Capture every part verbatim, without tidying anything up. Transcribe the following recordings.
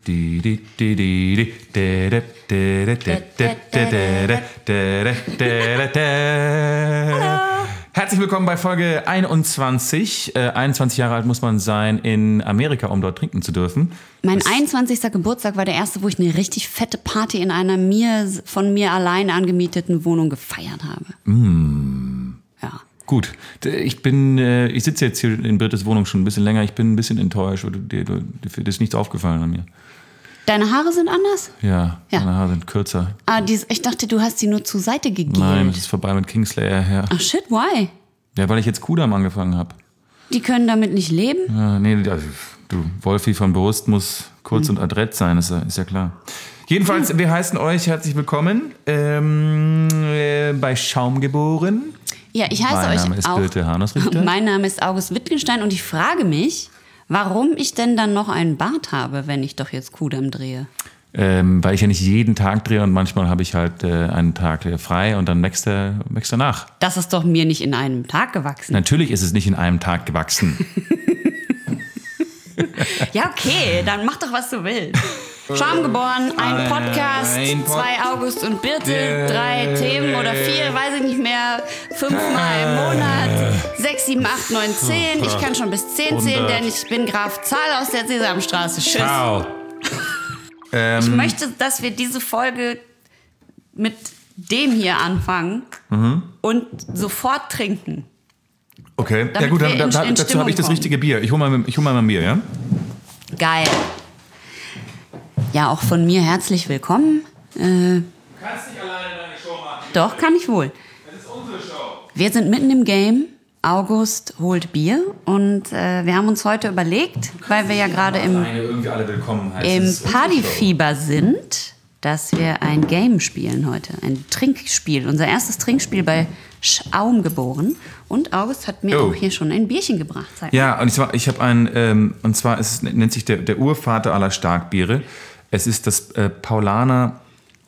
Herzlich willkommen bei Folge einundzwanzig. Äh, einundzwanzig Jahre alt muss man sein in Amerika, um dort trinken zu dürfen. Mein einundzwanzigster Geburtstag war der erste, wo ich eine richtig fette Party in einer mir von mir allein angemieteten Wohnung gefeiert habe. Mm. Ja. Gut, ich bin, äh, ich sitze jetzt hier in Birtes Wohnung schon ein bisschen länger. Ich bin ein bisschen enttäuscht. Dir, dir, dir ist nichts aufgefallen an mir. Deine Haare sind anders? Ja, ja. Meine Haare sind kürzer. Ah, dies, ich dachte, du hast sie nur zur Seite gegeben. Nein, es ist vorbei mit Kingslayer her. Ach shit, why? Ja, weil ich jetzt Kudam angefangen habe. Die können damit nicht leben? Ja, nee, also, du, Wolfi von Brust muss kurz hm. und adrett sein, ist, ist ja klar. Jedenfalls, hm. wir heißen euch herzlich willkommen ähm, äh, bei Schaum geboren. Ja, ich heiße mein euch Name ist auch. Birte Hanusrichter. Mein Name ist August Wittgenstein und ich frage mich, warum ich denn dann noch einen Bart habe, wenn ich doch jetzt Kudam drehe. Ähm, weil ich ja nicht jeden Tag drehe und manchmal habe ich halt äh, einen Tag äh, frei und dann wächst er, wächst er nach. Das ist doch mir nicht in einem Tag gewachsen. Natürlich ist es nicht in einem Tag gewachsen. Ja, okay, dann mach doch, was du willst. Schaum geboren, ein Podcast, ein Pod- zwei August und Birte, yeah. drei Themen oder vier, weiß ich nicht mehr, fünfmal im Monat, sechs, sieben, acht, neun, zehn. Ich kann schon bis zehn zählen, denn ich bin Graf Zahl aus der Sesamstraße. Tschüss. Ciao. Ähm, ich möchte, dass wir diese Folge mit dem hier anfangen mhm. und sofort trinken. Okay, ja gut, dann, dann, in, in dazu habe ich das richtige Bier. Ich hole mal, hol mal ein Bier, ja? Geil. Ja, auch von mir herzlich willkommen. Äh, du kannst nicht alleine deine Show machen. Doch, kann ich wohl. Das ist unsere Show. Wir sind mitten im Game. August holt Bier und äh, wir haben uns heute überlegt, weil wir ja gerade im, im Partyfieber sind, dass wir ein Game spielen heute, ein Trinkspiel, unser erstes Trinkspiel bei Schaum geboren. Und August hat mir oh. auch hier schon ein Bierchen gebracht. Zeig ja, mal. Und zwar, ich habe ein, ähm, und zwar es nennt sich der, der Urvater aller Starkbiere. Es ist das äh, Paulaner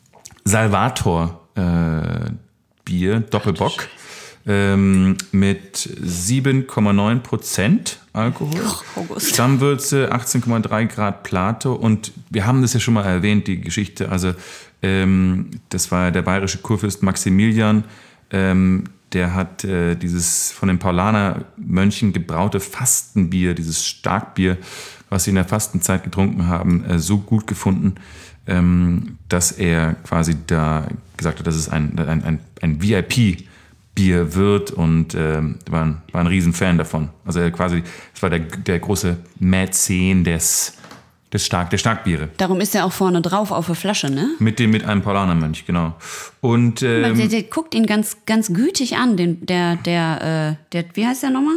Salvator äh, Bier, Doppelbock. Ähm, mit sieben Komma neun Prozent Alkohol, oh, Stammwürze achtzehn Komma drei Grad Plato und wir haben das ja schon mal erwähnt, die Geschichte, also ähm, das war der bayerische Kurfürst Maximilian, ähm, der hat äh, dieses von den Paulaner Mönchen gebraute Fastenbier, dieses Starkbier, was sie in der Fastenzeit getrunken haben, äh, so gut gefunden, ähm, dass er quasi da gesagt hat, das ist ein, ein, ein, ein V I P Bier wird und äh, war, ein, war ein Riesenfan davon. Also er quasi, es war der, der große Mäzen des, des Stark, der Starkbiere. Darum ist er auch vorne drauf auf der Flasche, ne? Mit dem, mit einem Paulanermönch, genau. Und ähm, der, der guckt ihn ganz, ganz gütig an, den, der, der, äh, der, wie heißt der nochmal?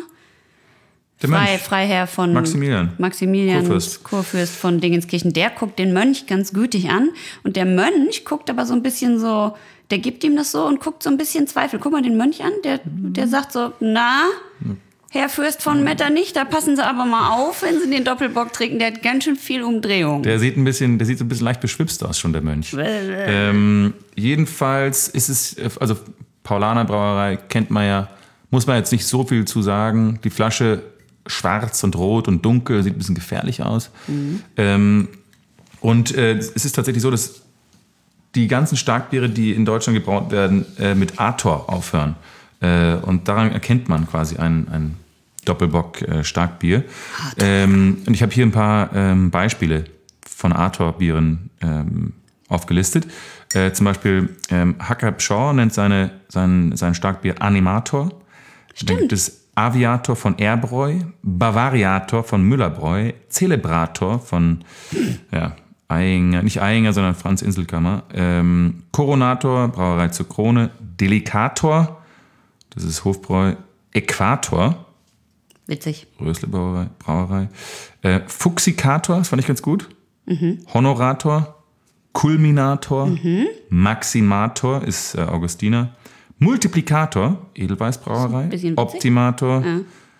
Der Frei, Mönch. Freiherr von Maximilian. Maximilian Kurfürst. Kurfürst von Dingenskirchen. Der guckt den Mönch ganz gütig an und der Mönch guckt aber so ein bisschen so. Der gibt ihm das so und guckt so ein bisschen Zweifel. Guck mal den Mönch an, der, der sagt so, na, Herr Fürst von Metternich, da passen Sie aber mal auf, wenn Sie den Doppelbock trinken, der hat ganz schön viel Umdrehung. Der sieht ein bisschen, der sieht so ein bisschen leicht beschwipst aus schon, der Mönch. ähm, jedenfalls ist es, also Paulaner Brauerei kennt man ja, muss man jetzt nicht so viel zu sagen. Die Flasche schwarz und rot und dunkel, sieht ein bisschen gefährlich aus. Mhm. Ähm, und äh, es ist tatsächlich so, dass die ganzen Starkbiere, die in Deutschland gebraut werden, äh, mit Ator aufhören. Äh, und daran erkennt man quasi ein, ein Doppelbock-Starkbier. Äh, ähm, und ich habe hier ein paar ähm, Beispiele von Ator-Bieren ähm, aufgelistet. Äh, zum Beispiel ähm, Hacker Pschorr nennt seine, sein, sein Starkbier Animator. Stimmt. Dann gibt es Aviator von Erbräu, Bavariator von Müllerbräu, Celebrator von... ja, Einger, nicht Einger, sondern Franz Inselkammer. Ähm, Coronator, Brauerei zur Krone. Delicator, das ist Hofbräu. Äquator. Witzig. Rösle Brauerei. Brauerei. Äh, Fuxicator, das fand ich ganz gut. Mhm. Honorator. Kulminator. Mhm. Maximator ist äh, Augustiner. Multiplikator, Edelweißbrauerei. Optimator. Ja.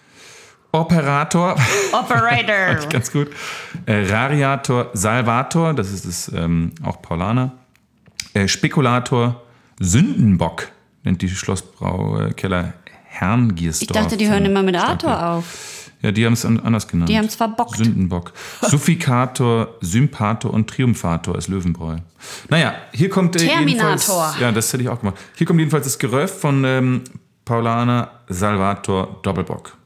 Operator. Operator. Ganz gut. Äh, Rariator, Salvator, das ist es ähm, auch Paulaner. Äh, Spekulator, Sündenbock, nennt die Schlossbraukeller Herrngiersdorf. Ich dachte, die hören immer mit Arthur auf. Ja, die haben es anders genannt. Die haben es verbockt. Sündenbock. Suffikator, Sympator und Triumphator ist Löwenbräu. Naja, hier kommt äh, Terminator. Ja, das hätte ich auch gemacht. Hier kommt jedenfalls das Geröff von ähm, Paulaner Salvator Doppelbock.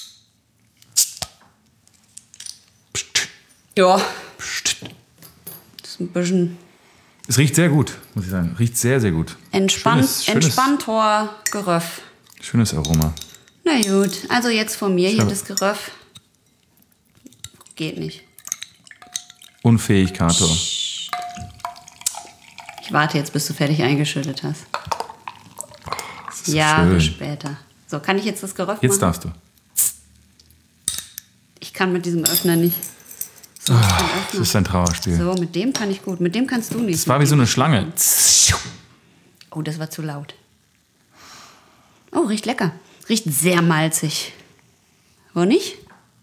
Psst. Ja. Psst. Das ist ein bisschen... Es riecht sehr gut, muss ich sagen. Riecht sehr, sehr gut. Entspannt, schönes, schönes, Entspanntor Geröff. Schönes Aroma. Na gut, also jetzt von mir Ich hier habe- das Geröff. Geht nicht. Unfähig, Kator. Ich warte jetzt, bis du fertig eingeschüttet hast. Das ist so Jahre schön. später. So, kann ich jetzt das Geröff Jetzt machen? darfst du. Ich kann mit diesem Öffner nicht. So, Ah, ich kann Das öffnen. ist ein Trauerspiel. So, mit dem kann ich gut. Mit dem kannst du nicht. Das war wie so eine Schlange. Oh, das war zu laut. Oh, riecht lecker. Riecht sehr malzig. Wo nicht?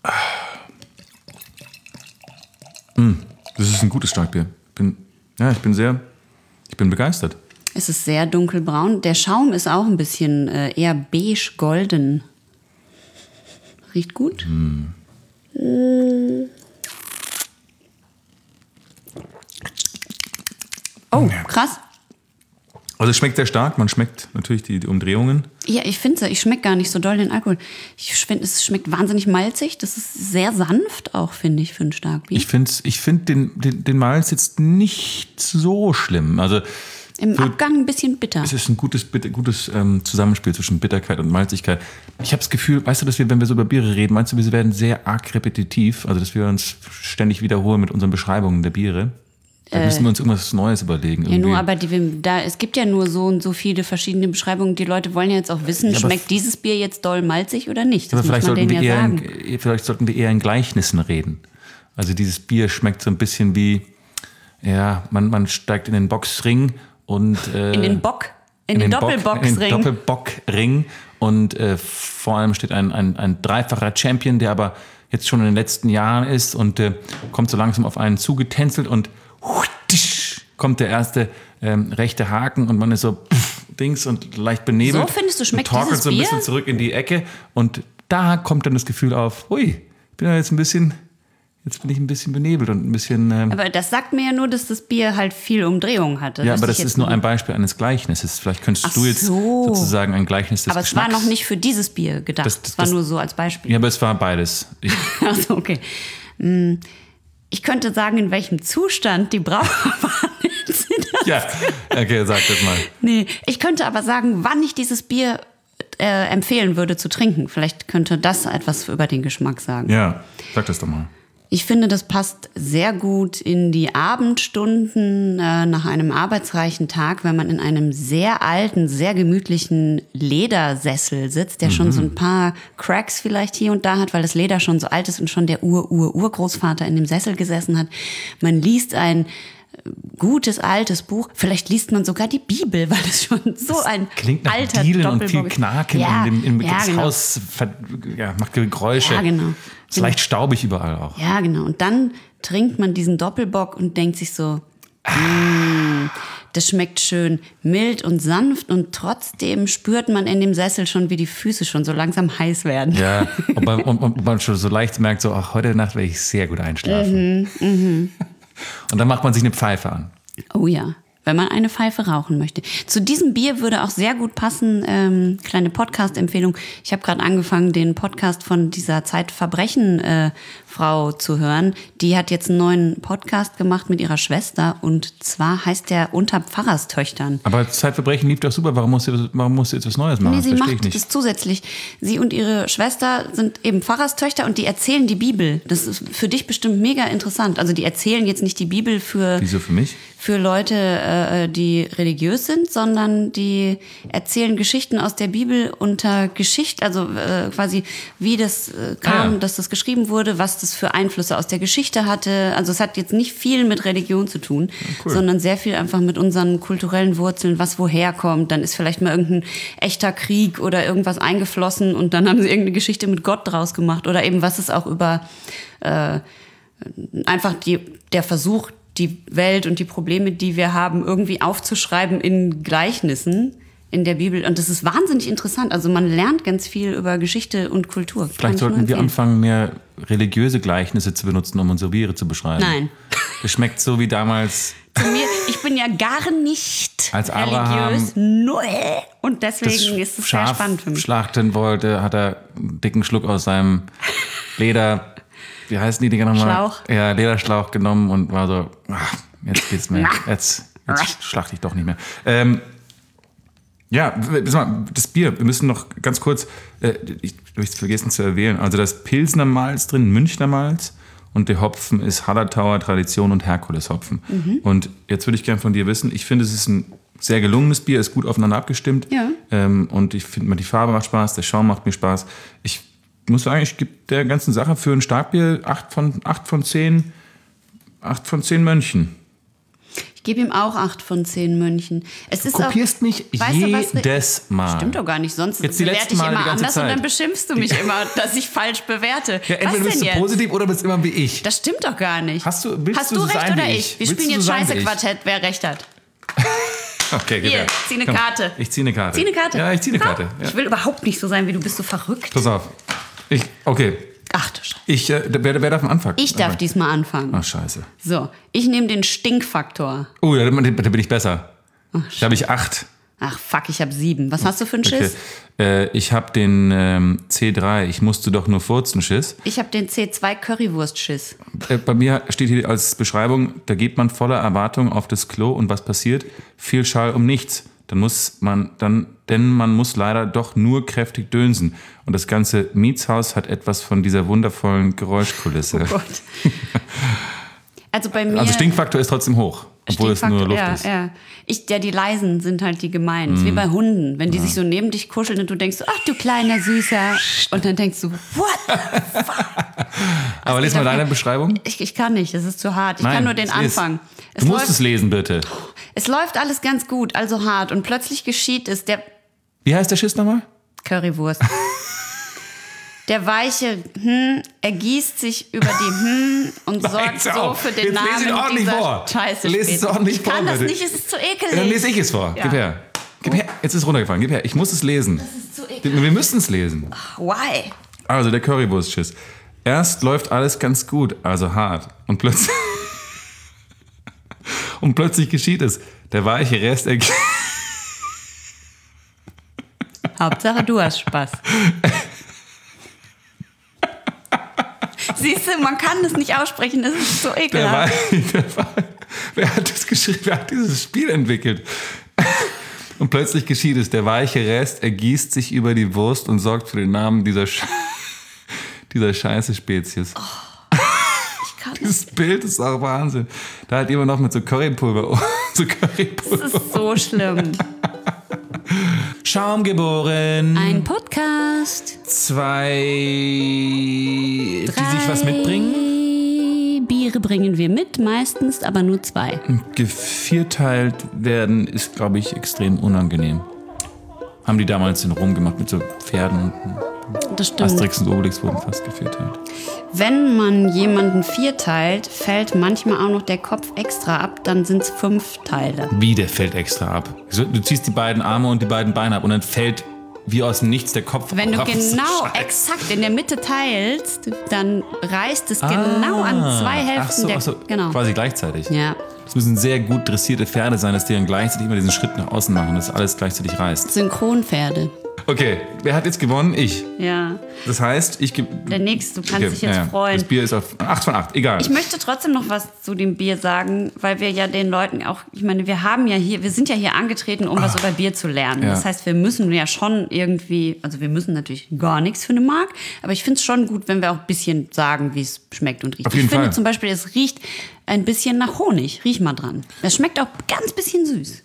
Das ist ein gutes Starkbier. Bin, ja, ich bin sehr, ich bin begeistert. Es ist sehr dunkelbraun. Der Schaum ist auch ein bisschen äh, eher beige-golden. Riecht gut. Hm. Oh, krass. Also es schmeckt sehr stark. Man schmeckt natürlich die, die Umdrehungen. Ja, ich finde, ich schmecke gar nicht so doll den Alkohol. Ich finde, es schmeckt wahnsinnig malzig. Das ist sehr sanft auch, finde ich, für ein Starkbier. Ich finde ich find den, den, den Malz jetzt nicht so schlimm. Also Im für- Abgang ein bisschen bitter. es ist ein gutes, bitter- gutes ähm, Zusammenspiel zwischen Bitterkeit und Malzigkeit. Ich habe das Gefühl, weißt du, dass wir, wenn wir so über Biere reden, meinst du, wir werden sehr arg repetitiv? Also dass wir uns ständig wiederholen mit unseren Beschreibungen der Biere? Da müssen wir uns irgendwas Neues überlegen. Ja, irgendwie. nur, aber die, da, es gibt ja nur so und so viele verschiedene Beschreibungen. Die Leute wollen ja jetzt auch wissen, Ja, aber schmeckt dieses Bier jetzt doll malzig oder nicht? Das Aber vielleicht muss man sollten, denen wir ja eher sagen. in, vielleicht sollten wir eher in Gleichnissen reden. Also dieses Bier schmeckt so ein bisschen wie, ja, man, man steigt in den Boxring und... Äh, In den Bock, in, den, Bock- Doppelboxring. In den Doppelbockring und äh, vor allem steht ein, ein, ein dreifacher Champion, der aber jetzt schon in den letzten Jahren ist und äh, kommt so langsam auf einen zugetänzelt und kommt der erste ähm, rechte Haken und man ist so pff, Dings und leicht benebelt. So findest du, schmeckt und torkelt dieses so ein Bier? bisschen zurück in die Ecke und da kommt dann das Gefühl auf, hui, ich bin ja jetzt ein bisschen, jetzt bin ich ein bisschen benebelt und ein bisschen... Ähm, Aber das sagt mir ja nur, dass das Bier halt viel Umdrehung hatte. ja, Wüsste aber das ich ist jetzt nur ein nicht. Beispiel eines Gleichnisses. Vielleicht könntest Ach du jetzt so. sozusagen ein Gleichnis des Aber es Geschmacks... war noch nicht für dieses Bier gedacht. Das- Es das- war das- nur so als Beispiel. Ja, aber es war beides. Ich, Achso, okay. Hm, Ich könnte sagen, in welchem Zustand die Brauer waren. ja, okay, sag das mal. Nee, ich könnte aber sagen, wann ich dieses Bier äh, empfehlen würde zu trinken. Vielleicht könnte das etwas über den Geschmack sagen. Ja, sag das doch mal. Ich finde, das passt sehr gut in die Abendstunden äh, nach einem arbeitsreichen Tag, wenn man in einem sehr alten, sehr gemütlichen Ledersessel sitzt, der schon so ein paar Cracks vielleicht hier und da hat, weil das Leder schon so alt ist und schon der Ur-Ur-Urgroßvater in dem Sessel gesessen hat. Man liest ein gutes, altes Buch. Vielleicht liest man sogar die Bibel, weil es schon so ein Klingt nach alter Dielen und Doppelbock viel ist. Knacken Ja, in dem, im ja, das genau. Haus ver, ja, macht Geräusche. Ja, genau. Ist leicht staubig überall auch. Ja, genau. Und dann trinkt man diesen Doppelbock und denkt sich so, mm, das schmeckt schön mild und sanft und trotzdem spürt man in dem Sessel schon, wie die Füße schon so langsam heiß werden. Ja, und man, und, und man schon so leicht merkt, so, ach, heute Nacht werde ich sehr gut einschlafen. Mhm, Und dann macht man sich eine Pfeife an. Oh ja, wenn man eine Pfeife rauchen möchte. Zu diesem Bier würde auch sehr gut passen, ähm, kleine Podcast-Empfehlung. Ich habe gerade angefangen, den Podcast von dieser Zeitverbrechen-Frau äh, zu hören. Die hat jetzt einen neuen Podcast gemacht mit ihrer Schwester und zwar heißt der Unter Pfarrerstöchtern. Aber Zeitverbrechen lief doch super. Warum musst du, warum musst du jetzt was Neues machen? Nee, sie Versteh ich macht nicht. das zusätzlich. Sie und ihre Schwester sind eben Pfarrerstöchter und die erzählen die Bibel. Das ist für dich bestimmt mega interessant. Also die erzählen jetzt nicht die Bibel für... Wieso für mich? für Leute, äh, die religiös sind, sondern die erzählen Geschichten aus der Bibel unter Geschichte, also äh, quasi wie das äh, kam, Ah, ja. dass das geschrieben wurde, was das für Einflüsse aus der Geschichte hatte. Also es hat jetzt nicht viel mit Religion zu tun, cool. sondern sehr viel einfach mit unseren kulturellen Wurzeln, was woher kommt. Dann ist vielleicht mal irgendein echter Krieg oder irgendwas eingeflossen und dann haben sie irgendeine Geschichte mit Gott draus gemacht oder eben was ist auch über äh, einfach die, der Versuch, die Welt und die Probleme, die wir haben, irgendwie aufzuschreiben in Gleichnissen. in der Bibel. Und das ist wahnsinnig interessant. Also man lernt ganz viel über Geschichte und Kultur. Vielleicht sollten wir anfangen, mehr religiöse Gleichnisse zu benutzen, um unsere Biere zu beschreiben. Nein. Es schmeckt so wie damals... Zu mir, ich bin ja gar nicht als Abraham religiös, null. Und deswegen ist es sehr spannend für mich. Schlachten wollte, hat er einen dicken Schluck aus seinem Leder, wie heißen die Dinger nochmal? Schlauch. Ja, Lederschlauch genommen und war so, ach, jetzt geht's mir, jetzt, jetzt schlachte ich doch nicht mehr. Ähm, ja, das Bier, wir müssen noch ganz kurz, äh, ich habe es vergessen zu erwähnen, also das Pilsner Malz drin, Münchner Malz. Und der Hopfen ist Hallertauer Tradition und Herkules-Hopfen. Mhm. Und jetzt würde ich gerne von dir wissen, ich finde, es ist ein sehr gelungenes Bier, ist gut aufeinander abgestimmt. Ja. Ähm, und ich finde, die Farbe macht Spaß, der Schaum macht mir Spaß. Ich muss sagen, ich gebe der ganzen Sache für ein Starkbier acht von zehn Mönchen. Ich gebe ihm auch acht von zehn Mönchen. Es ist du kopierst auch, mich jedes du, Mal. Stimmt doch gar nicht, sonst jetzt bewerte ich immer anders Zeit. Und dann beschimpfst du mich immer, dass ich falsch bewerte. Ja, entweder bist du jetzt? positiv oder bist immer wie ich. Das stimmt doch gar nicht. Hast du, willst Hast du, du so recht sein oder wie ich? Wir willst spielen jetzt so Scheiße-Quartett, wer recht hat. Okay, Hier, her. zieh eine Komm, Karte. Ich zieh eine Karte. Zieh eine Karte. Ja, ich zieh eine Karte. Ja. Ich will überhaupt nicht so sein, wie du bist, so verrückt. Pass auf. Ich, okay. Ach du Scheiße. Ich, äh, wer, wer darf anfangen? Ich darf diesmal anfangen. Ach, scheiße. So, ich nehme den Stinkfaktor. Oh, da, da bin ich besser. Ach, da habe ich acht. Ach, fuck, ich habe sieben. Was hast du für einen Schiss? Okay. Äh, ich habe den ähm, C drei. Ich musste doch nur furzen Schiss. Ich habe den C zwei Currywurst-Schiss. Äh, bei mir steht hier als Beschreibung, da geht man voller Erwartung auf das Klo und was passiert? Viel Schall um nichts. Dann muss man, dann, denn man muss leider doch nur kräftig dönsen. Und das ganze Mietshaus hat etwas von dieser wundervollen Geräuschkulisse. Oh Gott. Also bei mir... Also Stinkfaktor ist trotzdem hoch, obwohl es nur Luft ja, ist. Ja. Ich, ja, die leisen sind halt die gemeinen. Mm. Das ist wie bei Hunden, wenn die ja. sich so neben dich kuscheln und du denkst, ach du kleiner Süßer. Und dann denkst du, what the fuck? Aber also lies mal deine Beschreibung. Ich, ich kann nicht, das ist zu hart. Ich Nein, kann nur den Anfang. Du musst läuft, es lesen, bitte. Es läuft alles ganz gut, also hart. Und plötzlich geschieht es. Der Wie heißt der Schiss nochmal? Currywurst. Der weiche hm, ergießt sich über die hm und sorgt so auf. für den Jetzt Namen dieser vor. Scheiße. Lese es ordentlich ich kann vor, das nicht, es ist zu ekelig. Ja, dann lese ich es vor. Ja. Gib her. Gib her. Jetzt ist es runtergefallen. Gib her. Ich muss es lesen. Das ist zu ekelig. Wir müssen es lesen. Why? Also der Currywurst-Schiss. Erst läuft alles ganz gut, also hart. Und plötzlich... und plötzlich geschieht es. Der weiche Rest ergießt... Hauptsache du hast Spaß. Siehst du, man kann das nicht aussprechen, das ist so ekelhaft. Der war, der war, wer hat das geschrieben? Wer hat dieses Spiel entwickelt? Und plötzlich geschieht es. Der weiche Rest ergießt sich über die Wurst und sorgt für den Namen dieser, Sch- dieser scheiße Spezies. Oh, ich kann Dieses Bild ist auch Wahnsinn. Da hat jemand noch mit so Currypulver. so Currypulver. Das ist so schlimm. Schaum geboren. Ein Podcast. Zwei, die Drei sich was mitbringen. Biere bringen wir mit, meistens, aber nur zwei. Gevierteilt werden ist, glaube ich, extrem unangenehm. Haben die damals in Rom gemacht mit so Pferden. Das stimmt. Asterix und Obelix wurden fast gevierteilt. Wenn man jemanden vierteilt, fällt manchmal auch noch der Kopf extra ab, dann sind es fünf Teile. Wie, der fällt extra ab? Du ziehst die beiden Arme und die beiden Beine ab und dann fällt wie aus dem Nichts der Kopf ab. Wenn du genau exakt in der Mitte teilst, dann reißt es ah, genau an zwei Hälften. Ach so, der, ach so, genau. Quasi gleichzeitig. Ja. Es müssen sehr gut dressierte Pferde sein, dass die dann gleichzeitig immer diesen Schritt nach außen machen, dass alles gleichzeitig reißt. Synchronpferde. Okay, wer hat jetzt gewonnen? Ich. Ja. Das heißt, ich gebe... Der Nächste, du kannst okay, dich jetzt ja, freuen. Das Bier ist auf acht von acht, egal. Ich möchte trotzdem noch was zu dem Bier sagen, weil wir ja den Leuten auch, ich meine, wir haben ja hier, wir sind ja hier angetreten, um was über Bier zu lernen. Ja. Das heißt, wir müssen ja schon irgendwie, also wir müssen natürlich gar nichts für eine Mark, aber ich finde es schon gut, wenn wir auch ein bisschen sagen, wie es schmeckt und riecht. Auf jeden ich finde Fall. Zum Beispiel, es riecht ein bisschen nach Honig. Riech mal dran. Es schmeckt auch ganz bisschen süß.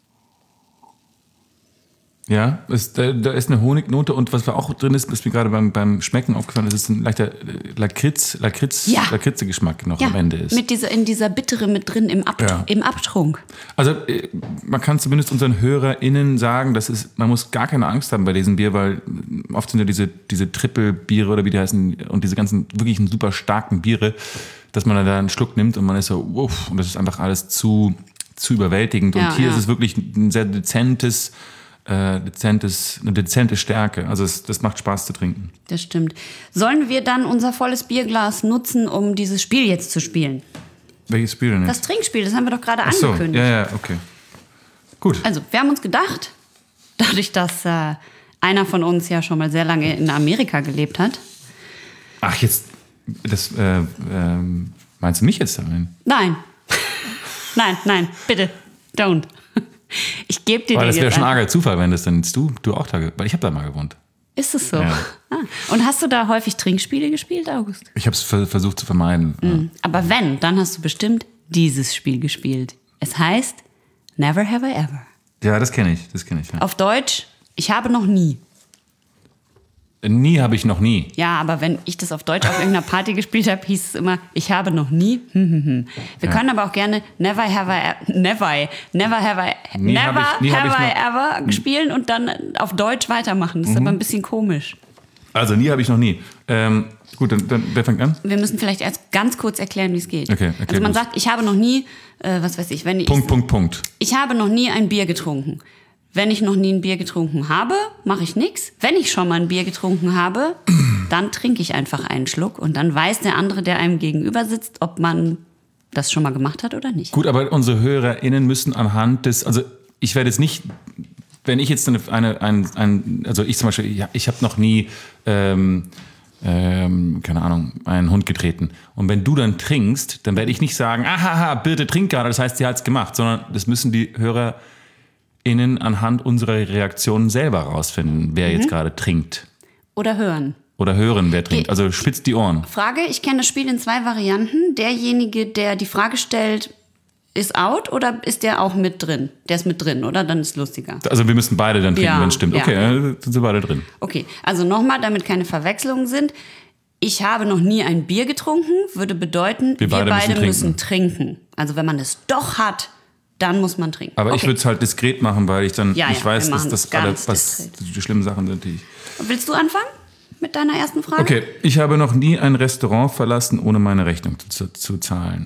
Ja, es, da, da ist eine Honignote und was auch drin ist, ist mir gerade beim, beim Schmecken aufgefallen, das ist ein leichter Lakritz, Lakritz, ja. Lakritze-Geschmack noch ja, am Ende ist. Mit dieser, in dieser Bittere mit drin im, Ab- ja. im Abtrunk. Also man kann zumindest unseren HörerInnen sagen, dass es, man muss gar keine Angst haben bei diesem Bier, weil oft sind ja diese, diese Triple-Biere oder wie die heißen und diese ganzen wirklich super starken Biere, dass man da einen Schluck nimmt und man ist so, uff, und das ist einfach alles zu, zu überwältigend. Ja, und hier ja. ist es wirklich ein sehr dezentes, äh, dezentes, eine dezente Stärke. Also es, das macht Spaß zu trinken. Das stimmt. Sollen wir dann unser volles Bierglas nutzen, um dieses Spiel jetzt zu spielen? Welches Spiel denn? Das Trinkspiel, das haben wir doch gerade Ach so, angekündigt. ja, ja, okay. Gut. Also, wir haben uns gedacht, dadurch, dass äh, einer von uns ja schon mal sehr lange in Amerika gelebt hat. Ach, jetzt, das, äh, äh, meinst du mich jetzt damit? Nein. nein, nein, bitte, don't. Ich gebe dir Aber den das wäre jetzt schon ein. arger Zufall, wenn das dann jetzt du, du auch da, weil ich habe da mal gewohnt. Ist es so? Ja. Ah. Und hast du da häufig Trinkspiele gespielt, August? Ich habe es versucht zu vermeiden. Mhm. Aber wenn, dann hast du bestimmt dieses Spiel gespielt. Es heißt Never Have I Ever. Ja, das kenne ich, das kenne ich. Ja. Auf Deutsch, ich habe noch nie. Nie habe ich noch nie. Ja, aber wenn ich das auf Deutsch auf irgendeiner Party gespielt habe, hieß es immer, ich habe noch nie. Wir ja. können aber auch gerne Never Have I Never, never Have I Nie Never hab ich, nie Have hab I ich Ever spielen und dann auf Deutsch weitermachen. Das ist mhm. aber ein bisschen komisch. Also nie habe ich noch nie. Ähm, gut, dann, dann wer fängt an? Wir müssen vielleicht erst ganz kurz erklären, wie es geht. Okay, okay, also man los. sagt, ich habe noch nie, äh, was weiß ich, wenn ich Punkt, Punkt, Punkt. Ich habe noch nie ein Bier getrunken. Wenn ich noch nie ein Bier getrunken habe, mache ich nichts. Wenn ich schon mal ein Bier getrunken habe, dann trinke ich einfach einen Schluck und dann weiß der andere, der einem gegenüber sitzt, ob man das schon mal gemacht hat oder nicht. Gut, aber unsere HörerInnen müssen anhand des, also ich werde jetzt nicht, wenn ich jetzt eine, eine ein, ein, also ich zum Beispiel, ja, ich habe noch nie, ähm, ähm, keine Ahnung, einen Hund getreten. Und wenn du dann trinkst, dann werde ich nicht sagen, ahaha, Birte trinkt gerade, das heißt, sie hat's gemacht, sondern das müssen die Hörer innen anhand unserer Reaktionen selber rausfinden, wer mhm. jetzt gerade trinkt. Oder hören. Oder hören, wer trinkt. Also spitzt die Ohren. Frage, ich kenne das Spiel in zwei Varianten. Derjenige, der die Frage stellt, ist out oder ist der auch mit drin? Der ist mit drin, oder? Dann ist es lustiger. Also wir müssen beide dann trinken, ja, wenn es stimmt. Ja. Okay, dann sind sie beide drin. Okay, also nochmal, damit keine Verwechslungen sind. Ich habe noch nie ein Bier getrunken, würde bedeuten, wir, wir beide, beide müssen, trinken. müssen trinken. Also wenn man es doch hat, dann muss man trinken. Aber okay. ich würde es halt diskret machen, weil ich dann ja, nicht ja, weiß, dass das alle was die schlimmen Sachen sind, die ich. Willst du anfangen mit deiner ersten Frage? Okay, ich habe noch nie ein Restaurant verlassen, ohne meine Rechnung zu, zu zahlen.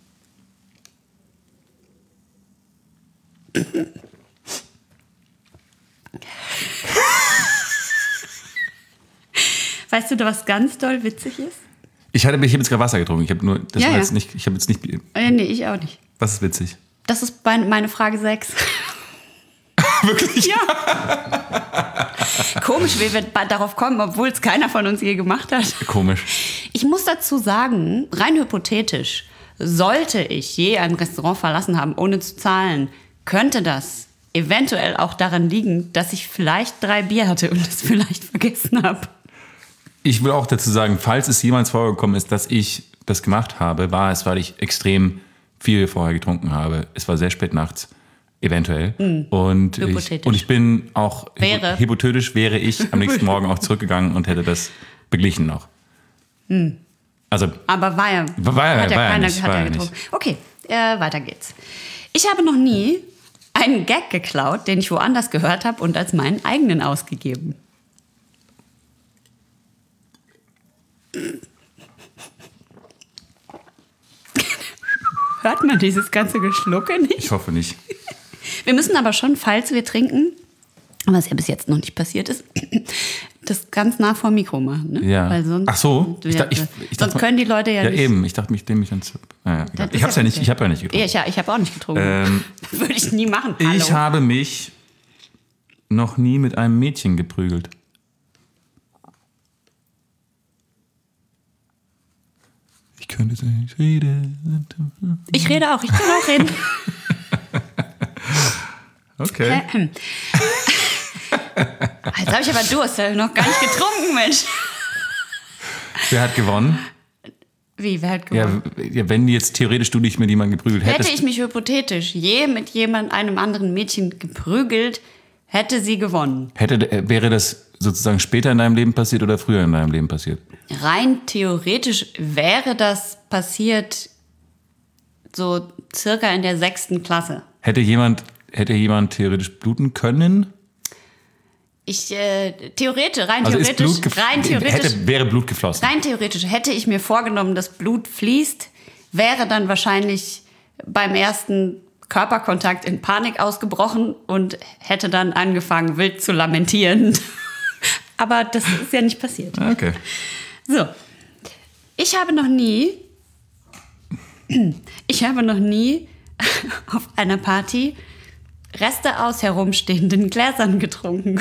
Weißt du, was ganz doll witzig ist? Ich hatte, ich habe jetzt gerade Wasser getrunken. Ich habe nur, das ja, war ja. jetzt nicht, ich habe jetzt nicht. Äh, nee, ich auch nicht. Was ist witzig? Das ist meine Frage sechs. Wirklich? Ja. Komisch, wie wir darauf kommen, obwohl es keiner von uns je gemacht hat. Komisch. Ich muss dazu sagen, rein hypothetisch, sollte ich je ein Restaurant verlassen haben, ohne zu zahlen, könnte das eventuell auch daran liegen, dass ich vielleicht drei Bier hatte und es vielleicht vergessen habe. Ich will auch dazu sagen, falls es jemals vorgekommen ist, dass ich das gemacht habe, war es, weil ich extrem viel vorher getrunken habe. Es war sehr spät nachts, eventuell. Mm. Und, ich, und ich bin auch, wäre. hypothetisch wäre ich am nächsten Morgen auch zurückgegangen und hätte das beglichen noch. Mm. Also, aber war ja, war ja, hat ja war keiner nicht, hat war ja ja getrunken. Okay, äh, weiter geht's. Ich habe noch nie einen Gag geklaut, den ich woanders gehört habe und als meinen eigenen ausgegeben. Hört man dieses ganze Geschlucke nicht? Ich hoffe nicht. Wir müssen aber schon, falls wir trinken, was ja bis jetzt noch nicht passiert ist, das ganz nah vor dem Mikro machen. Ne? Ja. Weil sonst, Ach so. Wir, ich dachte, ich, ich sonst dachte, können die Leute ja, ja nicht. Ja eben, ich dachte, mich nehme ich dann zu. Naja, ich habe ja, ja nicht, ich habe ja nicht getrunken. Ja, ich habe auch nicht getrunken. Ähm, Würde ich nie machen. Hallo. Ich habe mich noch nie mit einem Mädchen geprügelt. Ich könnte sagen, ich rede. Ich rede auch, ich kann auch reden. Okay. Jetzt habe ich aber Durst, habe ich noch gar nicht getrunken, Mensch. Wer hat gewonnen? Wie, wer hat gewonnen? Ja, ja, wenn jetzt theoretisch du dich mit jemandem geprügelt hättest. Hätte ich mich hypothetisch je mit jemand, einem anderen Mädchen geprügelt, hätte sie gewonnen. Hätte, wäre das sozusagen später in deinem Leben passiert oder früher in deinem Leben passiert? Rein theoretisch wäre das passiert so circa in der sechsten Klasse. Hätte jemand, hätte jemand theoretisch bluten können? Ich, äh, theoretisch, rein also theoretisch, ist Blut rein theoretisch, hätte, wäre Blut geflossen. Rein theoretisch hätte ich mir vorgenommen, dass Blut fließt, wäre dann wahrscheinlich beim ersten Körperkontakt in Panik ausgebrochen und hätte dann angefangen, wild zu lamentieren. Aber das ist ja nicht passiert. Okay. So. Ich habe noch nie, ich habe noch nie auf einer Party Reste aus herumstehenden Gläsern getrunken.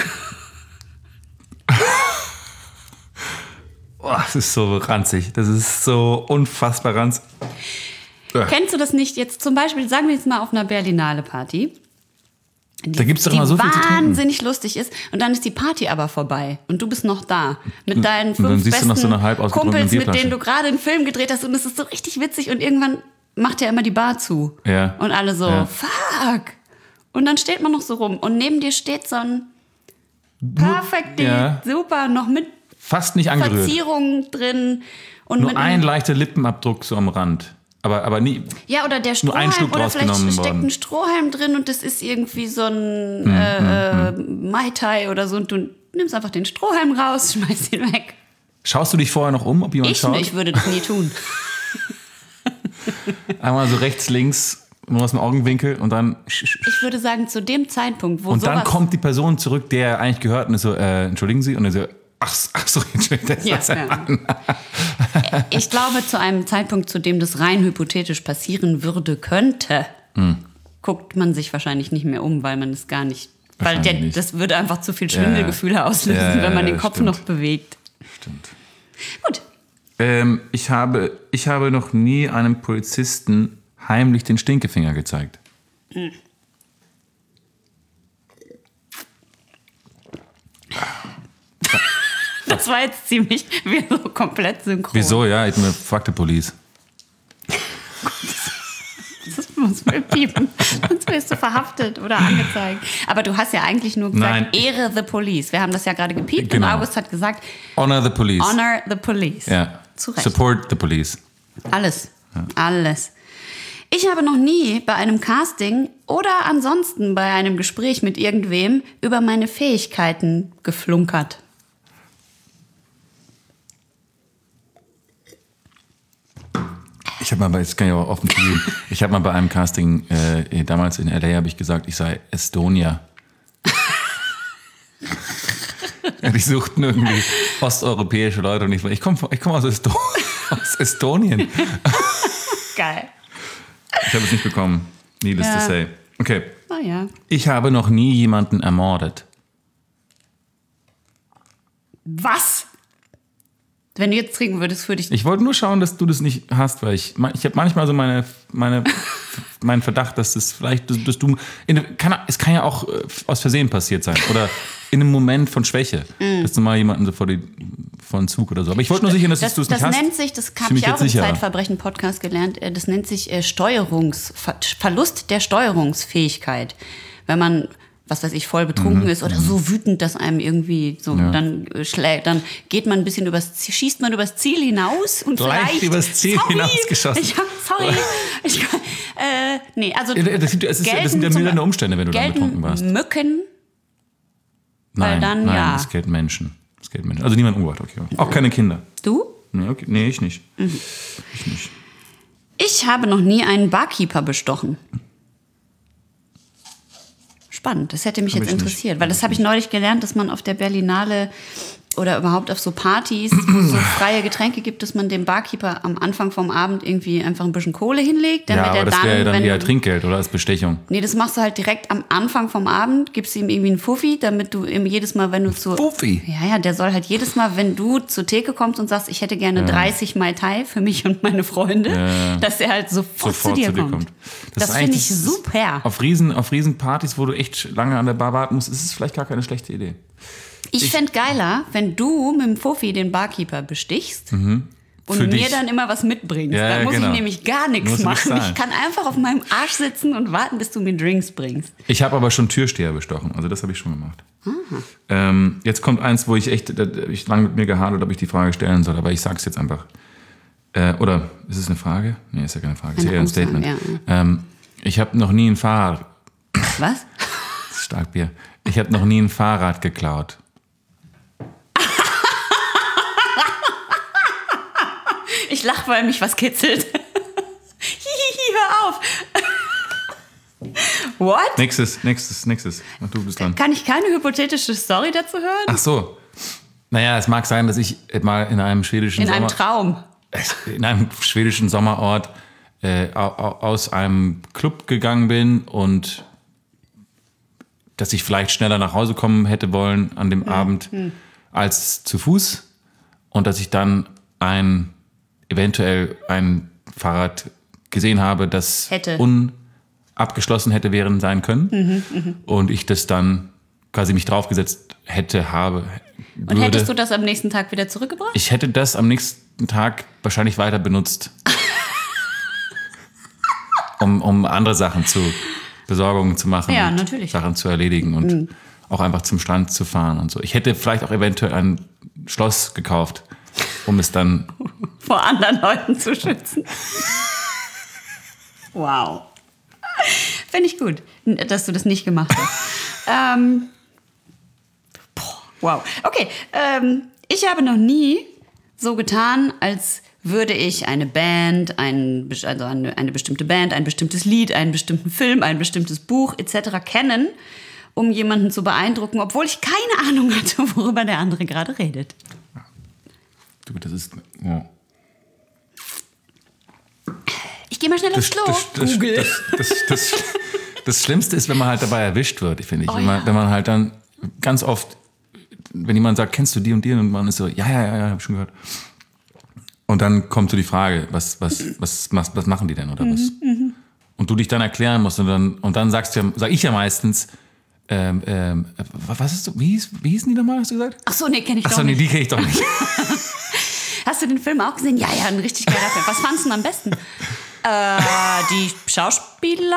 Oh, das ist so ranzig. Das ist so unfassbar ranzig. Kennst du das nicht jetzt zum Beispiel, sagen wir jetzt mal auf einer Berlinale Party, die, da gibt's doch immer so viel zu trinken. wahnsinnig lustig ist und dann ist die Party aber vorbei und du bist noch da mit deinen und dann fünf siehst du noch so eine halb besten ausgetrunkene Kumpels, mit Bierflasche. denen du gerade einen Film gedreht hast und es ist so richtig witzig und irgendwann macht ja immer die Bar zu. Ja. Und alle so, Ja. fuck. Und dann steht man noch so rum und neben dir steht so ein perfekt, Ja. super, noch mit Fast nicht angerührt. Verzierungen drin. Und Nur mit ein einem, leichter Lippenabdruck so am Rand. Aber, aber nie. ja, oder der nur ein Strohhalm, Schluck oder vielleicht rausgenommen steckt worden. ein Strohhalm drin und das ist irgendwie so ein Hm, äh, äh, Mai Tai oder so und du nimmst einfach den Strohhalm raus, schmeißt ihn weg. Schaust du dich vorher noch um, ob jemand Ich, schaut? ich würde das nie tun. Einmal so rechts, links, nur aus dem Augenwinkel und dann. Ich würde sagen, zu dem Zeitpunkt, wo Und sowas... dann kommt die Person zurück, der eigentlich gehört und ist so, äh, entschuldigen Sie? Und er so, ach, ach so, entschuldigung. Das Ja, ist ja. Ich glaube, zu einem Zeitpunkt, zu dem das rein hypothetisch passieren würde, könnte, Hm. guckt man sich wahrscheinlich nicht mehr um, weil man es gar nicht... Weil der, Wahrscheinlich nicht. das würde einfach zu viel Schwindelgefühle auslösen, Ja, ja, wenn man ja, den Kopf stimmt. noch bewegt. Stimmt. Gut. Ähm, ich, habe, ich habe noch nie einem Polizisten heimlich den Stinkefinger gezeigt. Hm. Das war jetzt ziemlich, wir so komplett synchron. Wieso? Ja, ich mir fuck the police. Das muss mal piepen. Sonst wirst du verhaftet oder angezeigt. Aber du hast ja eigentlich nur gesagt, Nein. Ehre the police. Wir haben das ja gerade gepiept Genau. und August hat gesagt, Honor the police. honor the police. Ja. Zu Recht. Support the police. Alles. Alles. Ich habe noch nie bei einem Casting oder ansonsten bei einem Gespräch mit irgendwem über meine Fähigkeiten geflunkert. Ich habe mal, bei, das kann ich auch offen zugeben, ich habe mal bei einem Casting, äh, damals in L A, habe ich gesagt, ich sei Estonia. Ja, die suchten irgendwie osteuropäische Leute und ich, ich komme ich komm aus, Esto aus Estonien. Geil. Ich habe es nicht bekommen. Needless Ja. to say. Okay. Ah ja. Ich habe noch nie jemanden ermordet. Was? Wenn du jetzt trinken würdest, würde ich... Ich wollte nur schauen, dass du das nicht hast, weil ich, ich habe manchmal so meine, meine, meinen Verdacht, dass das vielleicht, dass, dass du, in, kann, es kann ja auch äh, aus Versehen passiert sein oder in einem Moment von Schwäche, Mm. dass du mal jemanden so vor, die, vor den Zug oder so. Aber ich wollte nur sicher, dass Das, du es das nicht hast. nennt sich, das Fühl habe mich ich auch jetzt im sicherer. Zeitverbrechen-Podcast gelernt, äh, das nennt sich äh, Steuerungs, Ver Verlust der Steuerungsfähigkeit. Wenn man, was weiß ich, voll betrunken Mhm. ist oder so wütend, dass einem irgendwie so, Ja. dann äh, schlägt, dann geht man ein bisschen übers Ziel, schießt man übers Ziel hinaus und Leicht vielleicht... übers Ziel sorry, hinausgeschossen. Ich hab, sorry. Ich, äh, nee, also... Ja, Das sind, das ist, das sind ja gelten mildernde zum- Umstände, wenn du dann betrunken gelten warst. Mücken, Nein, dann nein, ja. es gelten Menschen. Es gelten Menschen. Also niemand umgebracht, okay. Auch keine Kinder. du? Nee, okay. nee ich nicht. Mhm. Ich nicht. Ich habe noch nie einen Barkeeper bestochen. Spannend, das hätte mich Hab jetzt ich nicht. interessiert, weil das habe ich neulich gelernt, dass man auf der Berlinale oder überhaupt auf so Partys, wo es so freie Getränke gibt, dass man dem Barkeeper am Anfang vom Abend irgendwie einfach ein bisschen Kohle hinlegt, damit Ja, aber er das dann, wäre ja dann wenn eher du, Trinkgeld oder als Bestechung. nee, das machst du halt direkt am Anfang vom Abend, gibst ihm irgendwie einen Fuffi, damit du ihm jedes Mal, wenn du zu Fuffi? ja, ja, der soll halt jedes Mal, wenn du zur Theke kommst und sagst, ich hätte gerne dreißig Mai Tai für mich und meine Freunde, Ja. dass er halt sofort, Sofort zu dir kommt. Das, ist finde eigentlich- ich super. Auf riesen, auf riesen Partys, wo du echt lange an der Bar warten musst, ist es vielleicht gar keine schlechte Idee. Ich fände geiler, wenn du mit dem Fuffi den Barkeeper bestichst und Für mir dich. dann immer was mitbringst. Ja, dann ja, muss genau. ich nämlich gar nichts Musst du nichts machen. zahlen. Ich kann einfach auf meinem Arsch sitzen und warten, bis du mir Drinks bringst. Ich habe aber schon Türsteher bestochen, also das habe ich schon gemacht. Ähm, jetzt kommt eins, wo ich echt, da- ich lange mit mir gehadert, ob ich die Frage stellen soll, aber ich sag's jetzt einfach. Äh, oder ist es eine Frage? Nee, ist ja keine Frage, ist Eine eher ein Aussage, Statement. ja. Ähm, ich habe noch nie ein Fahrrad, Was? Starkbier, ich habe noch nie ein Fahrrad geklaut. Ich lache, weil mich was kitzelt. Hihihi, hör auf. What? Nächstes, nächstes, nächstes. Du bist dran. Kann ich keine hypothetische Story dazu hören? Ach so. Naja, es mag sein, dass ich mal in einem schwedischen In Sommer, einem Traum. in einem schwedischen Sommerort äh, aus einem Club gegangen bin und dass ich vielleicht schneller nach Hause kommen hätte wollen an dem mhm. Abend als zu Fuß und dass ich dann ein eventuell ein Fahrrad gesehen habe, das hätte. unabgeschlossen hätte wären sein können mhm, mh. und ich das dann quasi mich draufgesetzt hätte, habe. Und würde. Hättest du das am nächsten Tag wieder zurückgebracht? Ich hätte das am nächsten Tag wahrscheinlich weiter benutzt, um, um andere Sachen zu Besorgungen zu machen, ja, natürlich. Sachen zu erledigen und mhm. auch einfach zum Strand zu fahren und so. Ich hätte vielleicht auch eventuell ein Schloss gekauft, um es dann vor anderen Leuten zu schützen. Wow. Finde ich gut, dass du das nicht gemacht hast. ähm, boah, wow. Okay, ähm, ich habe noch nie so getan, als würde ich eine Band, ein, also eine, eine bestimmte Band, ein bestimmtes Lied, einen bestimmten Film, ein bestimmtes Buch et cetera kennen, um jemanden zu beeindrucken, obwohl ich keine Ahnung hatte, worüber der andere gerade redet. Du, das ist... Ja. Ich gehe mal schnell aufs Klo. Das, das, Google. Das, das, das, das, das Schlimmste ist, wenn man halt dabei erwischt wird, finde ich. Oh, wenn, man, ja. wenn man halt dann ganz oft, wenn jemand sagt, kennst du die und die? Und man ist so, ja, ja, ja, ja, hab ich schon gehört. Und dann kommt so die Frage, was, was, was, was, was machen die denn oder was? Mhm, und du dich dann erklären musst und dann, und dann sagst du, sag ich ja meistens, ähm, ähm, was ist, wie, hieß, wie hießen die nochmal, hast du gesagt? Ach so, nee, kenn ich Ach doch so, nicht. nee, die kenn ich doch nicht. Hast du den Film auch gesehen? Ja, ja, ein richtig geiler Film. Was fandest du denn am besten? äh, die Schauspieler?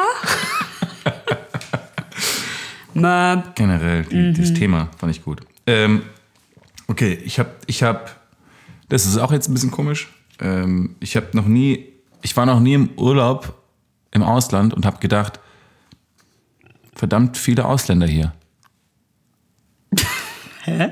Generell, die, mhm. das Thema fand ich gut. Ähm, okay, ich habe, ich habe, das ist auch jetzt ein bisschen komisch. Ähm, ich habe noch nie, ich war noch nie im Urlaub im Ausland und habe gedacht, verdammt viele Ausländer hier. Hä?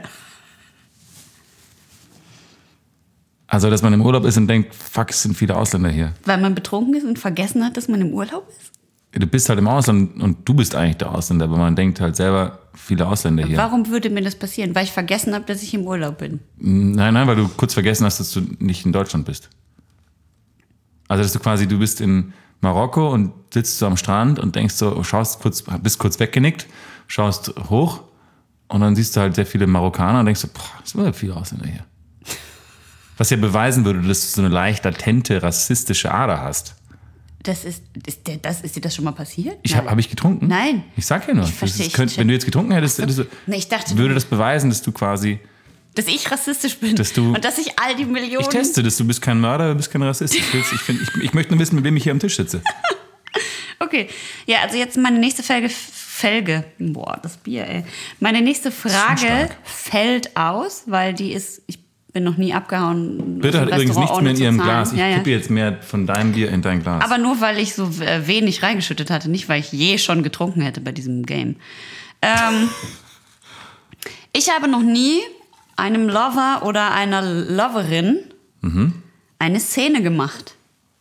Also, dass man im Urlaub ist und denkt, fuck, es sind viele Ausländer hier. Weil man betrunken ist und vergessen hat, dass man im Urlaub ist? Du bist halt im Ausland und du bist eigentlich der Ausländer, aber man denkt halt selber, viele Ausländer hier. Warum würde mir das passieren? Weil ich vergessen habe, dass ich im Urlaub bin. Nein, nein, weil du kurz vergessen hast, dass du nicht in Deutschland bist. Also, dass du quasi, du bist in Marokko und sitzt so am Strand und denkst so, schaust kurz, bist kurz weggenickt, schaust hoch und dann siehst du halt sehr viele Marokkaner und denkst so, boah, es sind halt viele Ausländer hier. Was ja beweisen würde, dass du so eine leicht latente, rassistische Ader hast. Das ist, ist, das, ist dir das schon mal passiert? Ich habe hab ich getrunken? Nein. Ich sag ja nur. Ich verstehe, das ist, könnt, wenn du jetzt getrunken hättest, hättest du, nee, ich dachte, würde das beweisen, dass du quasi... Dass ich rassistisch bin dass du, und dass ich all die Millionen... Ich teste, dass du bist kein Mörder, du bist kein Rassist. Ich, ich, find, ich, ich möchte nur wissen, mit wem ich hier am Tisch sitze. Okay, ja, also jetzt meine nächste Felge... Felge. Boah, das Bier, ey. Meine nächste Frage fällt aus, weil die ist... Ich bin noch nie abgehauen. Bitte hat übrigens nichts mehr in ihrem Glas. Ich ja, ja. kippe jetzt mehr von deinem Bier in dein Glas. Aber nur, weil ich so wenig reingeschüttet hatte. Nicht, weil ich je schon getrunken hätte bei diesem Game. Ähm, ich habe noch nie einem Lover oder einer Loverin mhm. eine Szene gemacht.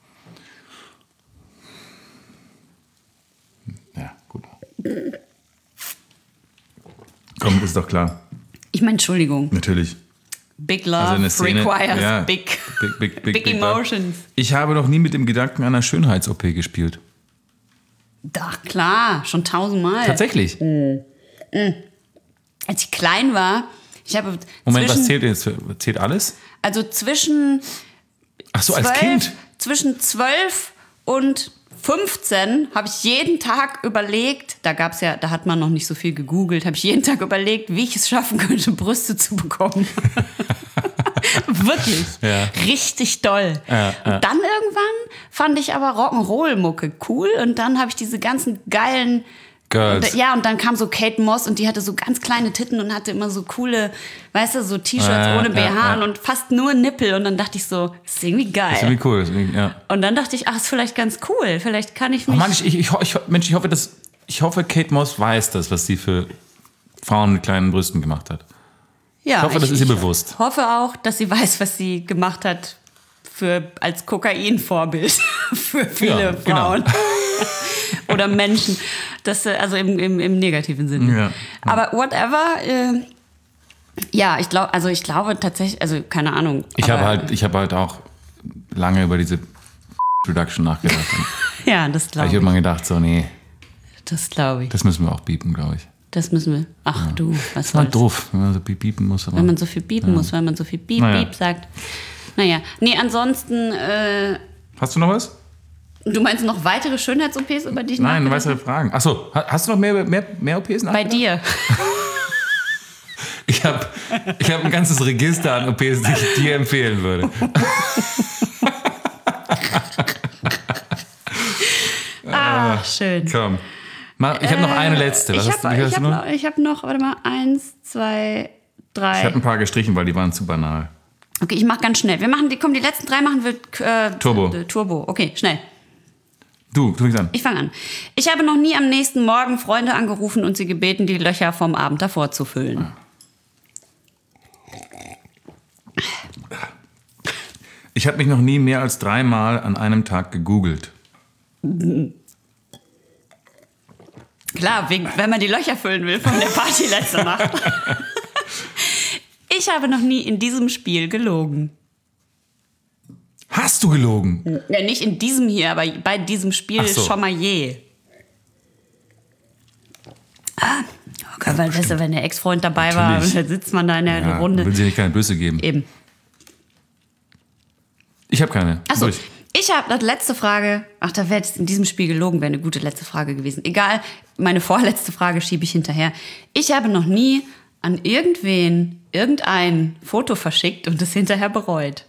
Ja, gut. Komm, ist doch klar. Ich meine, Entschuldigung. Natürlich. Big Love also eine Szene, requires ja, big, big, big, big, big emotions. Ich habe noch nie mit dem Gedanken einer Schönheits-O P gespielt. Doch, klar, schon tausendmal. Tatsächlich? Mm. Mm. Als ich klein war, ich habe Moment, was zählt jetzt? Zählt alles? Also zwischen Ach so, zwölf, als Kind? Zwischen zwölf und fünfzehn habe ich jeden Tag überlegt, da gab's ja, da hat man noch nicht so viel gegoogelt, habe ich jeden Tag überlegt, wie ich es schaffen könnte, Brüste zu bekommen. Wirklich. Ja. Richtig doll. Ja, ja. Und dann irgendwann fand ich aber Rock'n'Roll-Mucke cool und dann habe ich diese ganzen geilen Girls. Und, ja, und dann kam so Kate Moss und die hatte so ganz kleine Titten und hatte immer so coole, weißt du, so T-Shirts ja, ohne B H ja, ja. und fast nur Nippel. Und dann dachte ich so, das ist irgendwie geil. Das ist irgendwie cool. Ist irgendwie, ja. Und dann dachte ich, ach, ist vielleicht ganz cool. Vielleicht kann ich mich... Oh Mann, ich, ich, ich, ich, Mensch, ich hoffe, dass, ich hoffe, Kate Moss weiß das, was sie für Frauen mit kleinen Brüsten gemacht hat. Ja, ich hoffe, das ich, ist ihr bewusst. Ich hoffe auch, dass sie weiß, was sie gemacht hat für, als Kokain-Vorbild für viele ja, Frauen. Genau. Oder Menschen. Das, also im, im, im negativen Sinne. Ja, ja. Aber whatever, äh, ja, ich glaube, also ich glaube tatsächlich, also keine Ahnung. Ich habe halt, ich habe halt auch lange über diese Reduction nachgedacht. Ja, das glaube ich. Ich habe mal gedacht, so, nee. Das glaube ich. Das müssen wir auch biepen, glaube ich. Das müssen wir. Ach ja. du, was das war soll's. doof, wenn man so biepen muss. Aber wenn man so viel biepen ja. muss, wenn man so viel Beep, naja. Beep sagt. Naja, nee, ansonsten... Äh, Hast du noch was? Du meinst noch weitere Schönheits-O Ps, über die ich Nein, weitere Fragen. Achso, hast du noch mehr, mehr, mehr O Ps nachgedacht? Bei dir. Ich habe ich hab ein ganzes Register an O Ps, die ich dir empfehlen würde. Ah, schön. Komm. Ich habe noch eine letzte. Was ich hast du, habe hast hab du noch, ich hab noch, warte mal, eins, zwei, drei. Ich habe ein paar gestrichen, weil die waren zu banal. Okay, ich mache ganz schnell. Wir machen die, komm, die letzten drei machen wir äh, Turbo. Äh, Turbo. Okay, schnell. Du, du fängst an. Ich fange an. Ich habe noch nie am nächsten Morgen Freunde angerufen und sie gebeten, die Löcher vom Abend davor zu füllen. Ich habe mich noch nie mehr als dreimal an einem Tag gegoogelt. Klar, wegen, wenn man die Löcher füllen will von der Party letzte Nacht. Ich habe noch nie in diesem Spiel gelogen. Hast du gelogen? Ja, nicht in diesem hier, aber bei diesem Spiel so. schon mal je. Ah, okay, weil weißt du, wenn der Ex-Freund dabei Natürlich. war, dann sitzt man da in der Ja, Runde. will sie nicht keine Böse geben. Eben. Ich habe keine. Achso, Durch. ich habe das letzte Frage. Ach, da wäre jetzt in diesem Spiel gelogen, wäre eine gute letzte Frage gewesen. Egal, meine vorletzte Frage schiebe ich hinterher. Ich habe noch nie an irgendwen irgendein Foto verschickt und es hinterher bereut.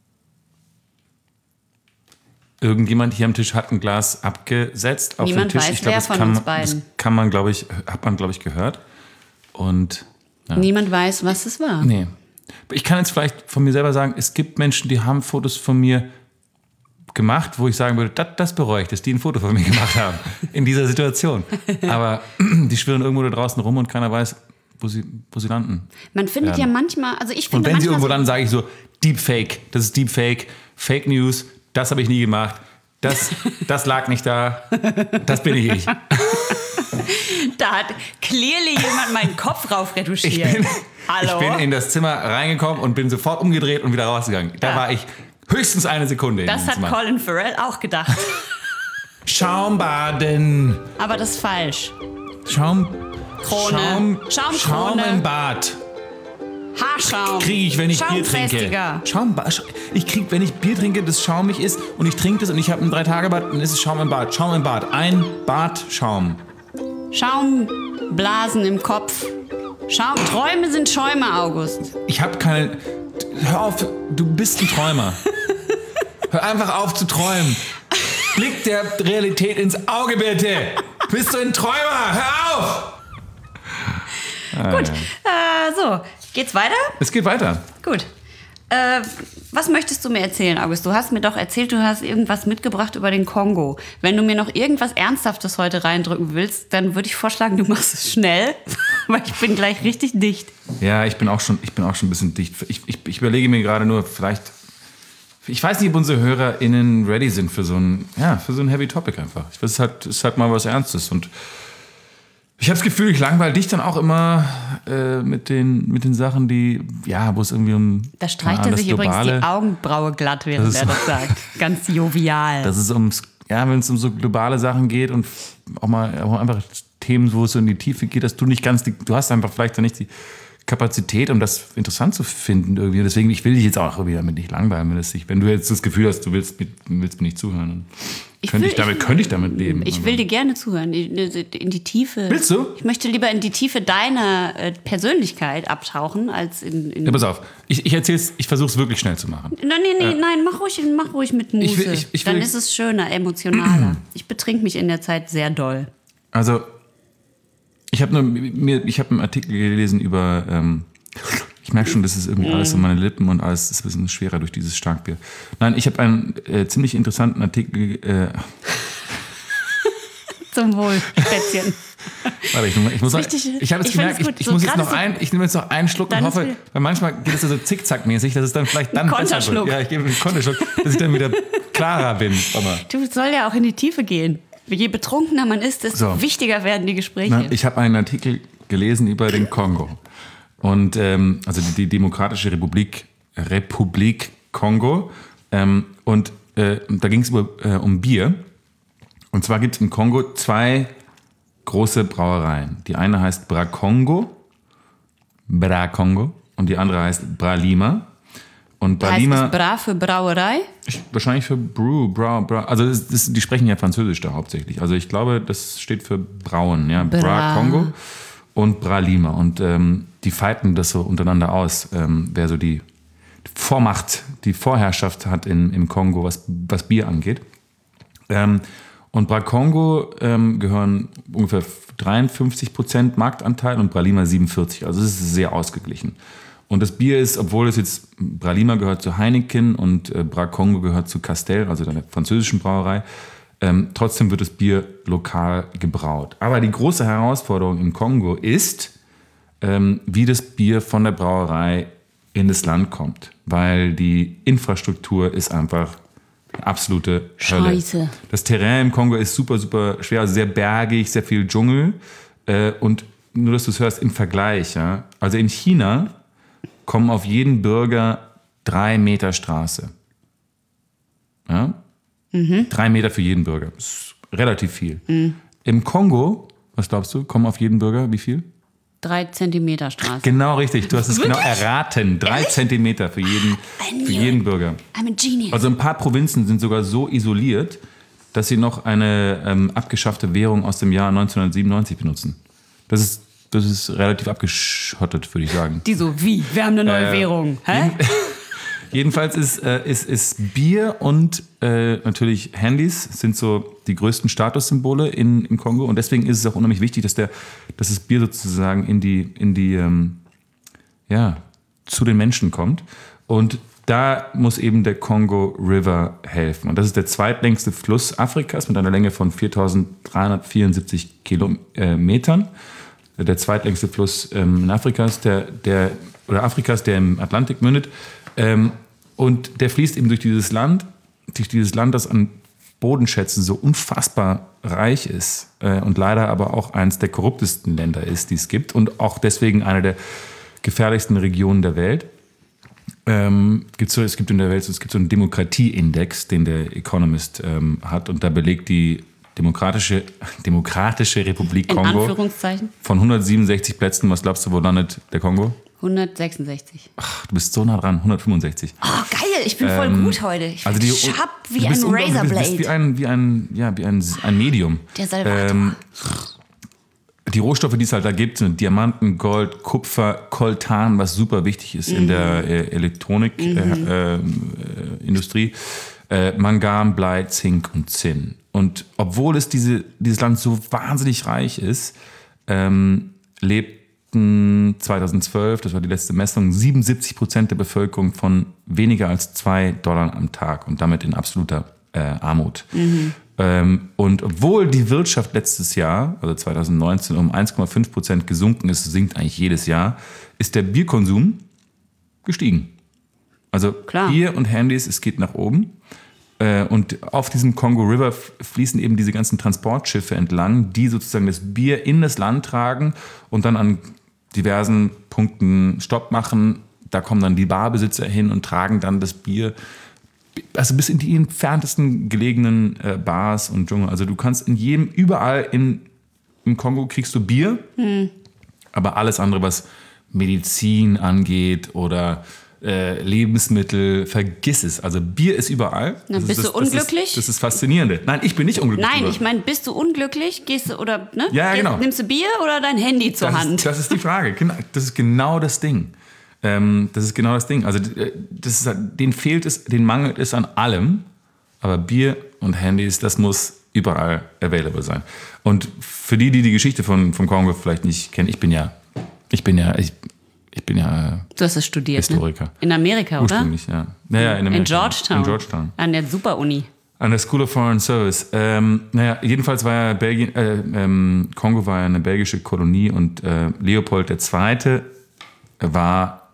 Irgendjemand hier am Tisch hat ein Glas abgesetzt auf Niemand den Tisch. weiß, ich glaub, wer das von kann, uns man- beiden. Das kann man, glaube ich, hat man, glaube ich, gehört. Und ja. Niemand weiß, was es war. Nee. Ich kann jetzt vielleicht von mir selber sagen, es gibt Menschen, die haben Fotos von mir gemacht, wo ich sagen würde, das, das bereue ich, dass die ein Foto von mir gemacht haben. In dieser Situation. Aber die schwirren irgendwo da draußen rum und keiner weiß, wo sie, wo sie landen. Man findet Ja. ja manchmal, also ich Und finde wenn sie manchmal irgendwo so- landen, sage ich so, Deepfake. Das ist Deepfake. Fake News. Das habe ich nie gemacht. Das, das lag nicht da. Das bin ich ich. Da hat clearly jemand meinen Kopf rauf retuschiert. Ich bin, Hallo? ich bin in das Zimmer reingekommen und bin sofort umgedreht und wieder rausgegangen. Da Ja. war ich höchstens eine Sekunde in Das diesem hat Zimmer. Colin Farrell auch gedacht. Schaumbaden. Aber das ist falsch. Schaum... Krone. Schaum, Schaumkrone. Schaum im Bad. Haarschaum. Kriege ich, wenn ich Bier trinke. Schaumfestiger. Schaumba ich kriege, wenn ich Bier trinke, das schaumig ist und ich trinke das und ich habe ein Drei-Tage-Bad, dann ist es Schaum im Bad. Schaum im Bad. Ein Badschaum. Schaumblasen im Kopf. Schaum. Träume sind Schäume, August. Ich habe keine... Hör auf, du bist ein Träumer. Hör einfach auf zu träumen. Blick der Realität ins Auge, bitte. Bist du ein Träumer? Hör auf! Gut, äh, so. Geht's weiter? Es geht weiter. Gut. Äh, was möchtest du mir erzählen, August? Du hast mir doch erzählt, du hast irgendwas mitgebracht über den Kongo. Wenn du mir noch irgendwas Ernsthaftes heute reindrücken willst, dann würde ich vorschlagen, du machst es schnell, weil ich bin gleich richtig dicht. Ja, ich bin auch schon, ich bin auch schon ein bisschen dicht. Ich, ich, ich überlege mir gerade nur, vielleicht... Ich weiß nicht, ob unsere HörerInnen ready sind für so ein, ja, für so ein Heavy Topic einfach. Ich weiß, es ist halt, es ist halt mal was Ernstes. Und ich habe das Gefühl, ich langweile dich dann auch immer äh, mit, den, mit den Sachen, die, ja, wo es irgendwie um... Da streicht ja, er das sich übrigens Globale- die Augenbraue glatt, während Das ist- er das sagt. Ganz jovial. Das ist ums, ja, wenn es um so globale Sachen geht und auch mal auch einfach Themen, wo es so in die Tiefe geht, dass du nicht ganz, die, du hast einfach vielleicht dann nicht die Kapazität, um das interessant zu finden irgendwie. Deswegen, ich will dich jetzt auch irgendwie damit nicht langweilen, wenn, es nicht, wenn du jetzt das Gefühl hast, du willst, mit, willst mir nicht zuhören. Dann Ich könnte will- ich damit, ich- könnte ich damit leben. Ich will dir gerne zuhören, in in die Tiefe. Willst du? Ich möchte lieber in die Tiefe deiner äh, Persönlichkeit abtauchen, als in... in Ja, pass auf, ich, ich erzähl's, ich versuche es wirklich schnell zu machen. Nein, nee, nee, nein, mach ruhig, mach ruhig mit Muse. Ich will- ich- ich will- Dann ist es schöner, emotionaler. Ich betrink mich in der Zeit sehr doll. Also, ich habe nur mir, ich habe einen Artikel gelesen über, ähm, ich merke schon, das ist irgendwie alles an meine Lippen und alles ist ein bisschen schwerer durch dieses Starkbier. Nein, ich habe einen äh, ziemlich interessanten Artikel, äh, Zum Wohl, Spätzchen. warte, ich, ich muss noch, Wichtig, ich habe jetzt ich gemerkt, find's ich, gut. ich So muss jetzt gerade noch so- ein, ich nehme jetzt noch einen Schluck und Dann hoffe, ist wir- weil manchmal geht es ja so zickzackmäßig, dass es dann vielleicht dann besser Konterschluck. wird. Ja, ich gebe einen Konterschluck, dass ich dann wieder klarer bin. Aber Du soll ja auch in die Tiefe gehen. Je betrunkener man ist, desto so. wichtiger werden die Gespräche. Na, ich habe einen Artikel gelesen über den Kongo. Und ähm, also die, die Demokratische Republik, Republik Kongo. Ähm, und äh, da ging es äh, um Bier. Und zwar gibt es im Kongo zwei große Brauereien. Die eine heißt Brakongo, Brakongo, und die andere heißt Bralima. Und Bralima, heißt es Bra für Brauerei? Wahrscheinlich für Brew, Brau, Brau. Also das, das, die sprechen ja Französisch da hauptsächlich. Also ich glaube, das steht für Brauen. Ja? Bra. Brakongo und Bralima. Und ähm, die fighten das so untereinander aus, ähm, wer so die Vormacht, die Vorherrschaft hat in, im Kongo, was, was Bier angeht. Ähm, und Brakongo ähm, gehören ungefähr dreiundfünfzig Prozent Marktanteil und Bralima siebenundvierzig. Also es ist sehr ausgeglichen. Und das Bier ist, obwohl es jetzt, Bralima gehört zu Heineken und äh, Brakongo gehört zu Castel, also der französischen Brauerei, ähm, trotzdem wird das Bier lokal gebraut. Aber die große Herausforderung im Kongo ist, ähm, wie das Bier von der Brauerei in das Land kommt. Weil die Infrastruktur ist einfach eine absolute Hölle. Scheiße. Das Terrain im Kongo ist super, super schwer, also sehr bergig, sehr viel Dschungel. Äh, und nur, dass du es hörst, im Vergleich. Ja? Also in China kommen auf jeden Bürger drei Meter Straße. Ja? Mhm. Drei Meter für jeden Bürger. Das ist relativ viel. Mhm. Im Kongo, was glaubst du, kommen auf jeden Bürger wie viel? Drei Zentimeter Straße. Genau richtig, du hast es genau erraten. Drei Ehrlich? Zentimeter für jeden, für jeden Bürger. I'm a genius. Also ein paar Provinzen sind sogar so isoliert, dass sie noch eine ähm, abgeschaffte Währung aus dem Jahr neunzehnhundertsiebenundneunzig benutzen. Das ist Das ist relativ abgeschottet, würde ich sagen. Die so, wie? Wir haben eine neue äh, Währung. Hä? Jeden, jedenfalls ist, äh, ist, ist Bier und äh, natürlich Handys sind so die größten Statussymbole in, im Kongo. Und deswegen ist es auch unheimlich wichtig, dass, der, dass das Bier sozusagen in die, in die, ähm, ja, zu den Menschen kommt. Und da muss eben der Congo River helfen. Und das ist der zweitlängste Fluss Afrikas mit einer Länge von viertausenddreihundertvierundsiebzig Kilometern. Der zweitlängste Fluss ähm, in Afrikas, der, der, oder Afrikas, der im Atlantik mündet. Ähm, und der fließt eben durch dieses Land, durch dieses Land, das an Bodenschätzen so unfassbar reich ist äh, und leider aber auch eines der korruptesten Länder ist, die es gibt und auch deswegen eine der gefährlichsten Regionen der Welt. Ähm, gibt's so, es gibt in der Welt, es gibt so einen Demokratieindex, den der Economist ähm, hat und da belegt die Demokratische, Demokratische Republik in Kongo Anführungszeichen von hundertsiebenundsechzig Plätzen. Was glaubst du, wo landet der Kongo? hundertsechsundsechzig. Ach, du bist so nah dran, hundertfünfundsechzig. Oh, geil, ich bin voll ähm, gut heute. Ich also die, schapp wie ein Razorblade. Du bist wie ein, wie ein, ja, wie ein, ein Medium. Der Salvator. Ähm, die Rohstoffe, die es halt da gibt, sind Diamanten, Gold, Kupfer, Koltan, was super wichtig ist mhm. in der äh, Elektronikindustrie. Mhm. Äh, äh, Mangan, Blei, Zink und Zinn. Und obwohl es diese, dieses Land so wahnsinnig reich ist, ähm, lebten zweitausendzwölf, das war die letzte Messung, siebenundsiebzig Prozent der Bevölkerung von weniger als zwei Dollar am Tag und damit in absoluter äh, Armut. Mhm. Ähm, und obwohl die Wirtschaft letztes Jahr, also zweitausendneunzehn, um eins Komma fünf Prozent gesunken ist, sinkt eigentlich jedes Jahr, ist der Bierkonsum gestiegen. Also Klar. Bier und Handys, es geht nach oben. Und auf diesem Congo River fließen eben diese ganzen Transportschiffe entlang, die sozusagen das Bier in das Land tragen und dann an diversen Punkten Stopp machen. Da kommen dann die Barbesitzer hin und tragen dann das Bier, also bis in die entferntesten gelegenen Bars und Dschungel. Also du kannst in jedem, überall in, im Kongo kriegst du Bier, hm. aber alles andere, was Medizin angeht oder Lebensmittel, vergiss es. Also Bier ist überall. Na, bist ist, du unglücklich? Das ist, das ist faszinierende. Nein, ich bin nicht unglücklich. Nein, ich meine, bist du unglücklich? Gehst du oder ne? Ja, Gehst, genau. Nimmst du Bier oder dein Handy zur das Hand? Ist, das ist die Frage. Das ist genau das Ding. Ähm, das ist genau das Ding. Also das ist, denen fehlt es, denen mangelt es an allem. Aber Bier und Handys, das muss überall available sein. Und für die, die die Geschichte von vom Kongo vielleicht nicht kennen, ich bin ja, ich bin ja, ich, Ich bin ja Du hast es studiert, Historiker. Ne? In Amerika, oder? Ursprünglich, ja. Naja, in, Amerika. in Georgetown. In Georgetown. An der Super-Uni. An der School of Foreign Service. Ähm, naja, jedenfalls war ja Belgien, äh, ähm, Kongo war ja eine belgische Kolonie und äh, Leopold der Zweite war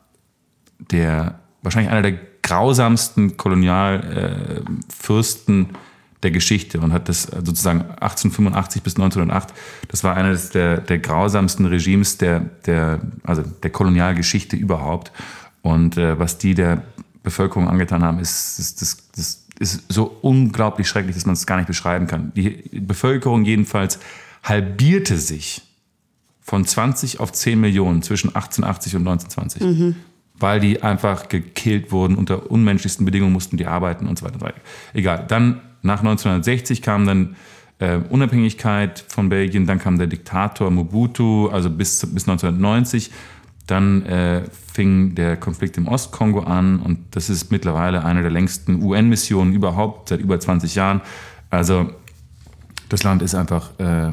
der, wahrscheinlich einer der grausamsten Kolonialfürsten, äh, der Geschichte und hat das sozusagen achtzehnhundertfünfundachtzig bis neunzehnhundertacht, das war eines der, der grausamsten Regimes der, der, also der Kolonialgeschichte überhaupt. Und äh, was die der Bevölkerung angetan haben, ist, ist, das, das ist so unglaublich schrecklich, dass man es gar nicht beschreiben kann. Die Bevölkerung jedenfalls halbierte sich von zwanzig auf zehn Millionen zwischen achtzehnhundertachtzig und neunzehnhundertzwanzig. Mhm. Weil die einfach gekillt wurden, unter unmenschlichsten Bedingungen mussten die arbeiten und so weiter und so weiter. Egal, dann nach neunzehnhundertsechzig kam dann äh, Unabhängigkeit von Belgien, dann kam der Diktator Mobutu, also bis, bis neunzehnhundertneunzig. Dann äh, fing der Konflikt im Ostkongo an und das ist mittlerweile eine der längsten U N-Missionen überhaupt, seit über zwanzig Jahren. Also das Land ist einfach äh,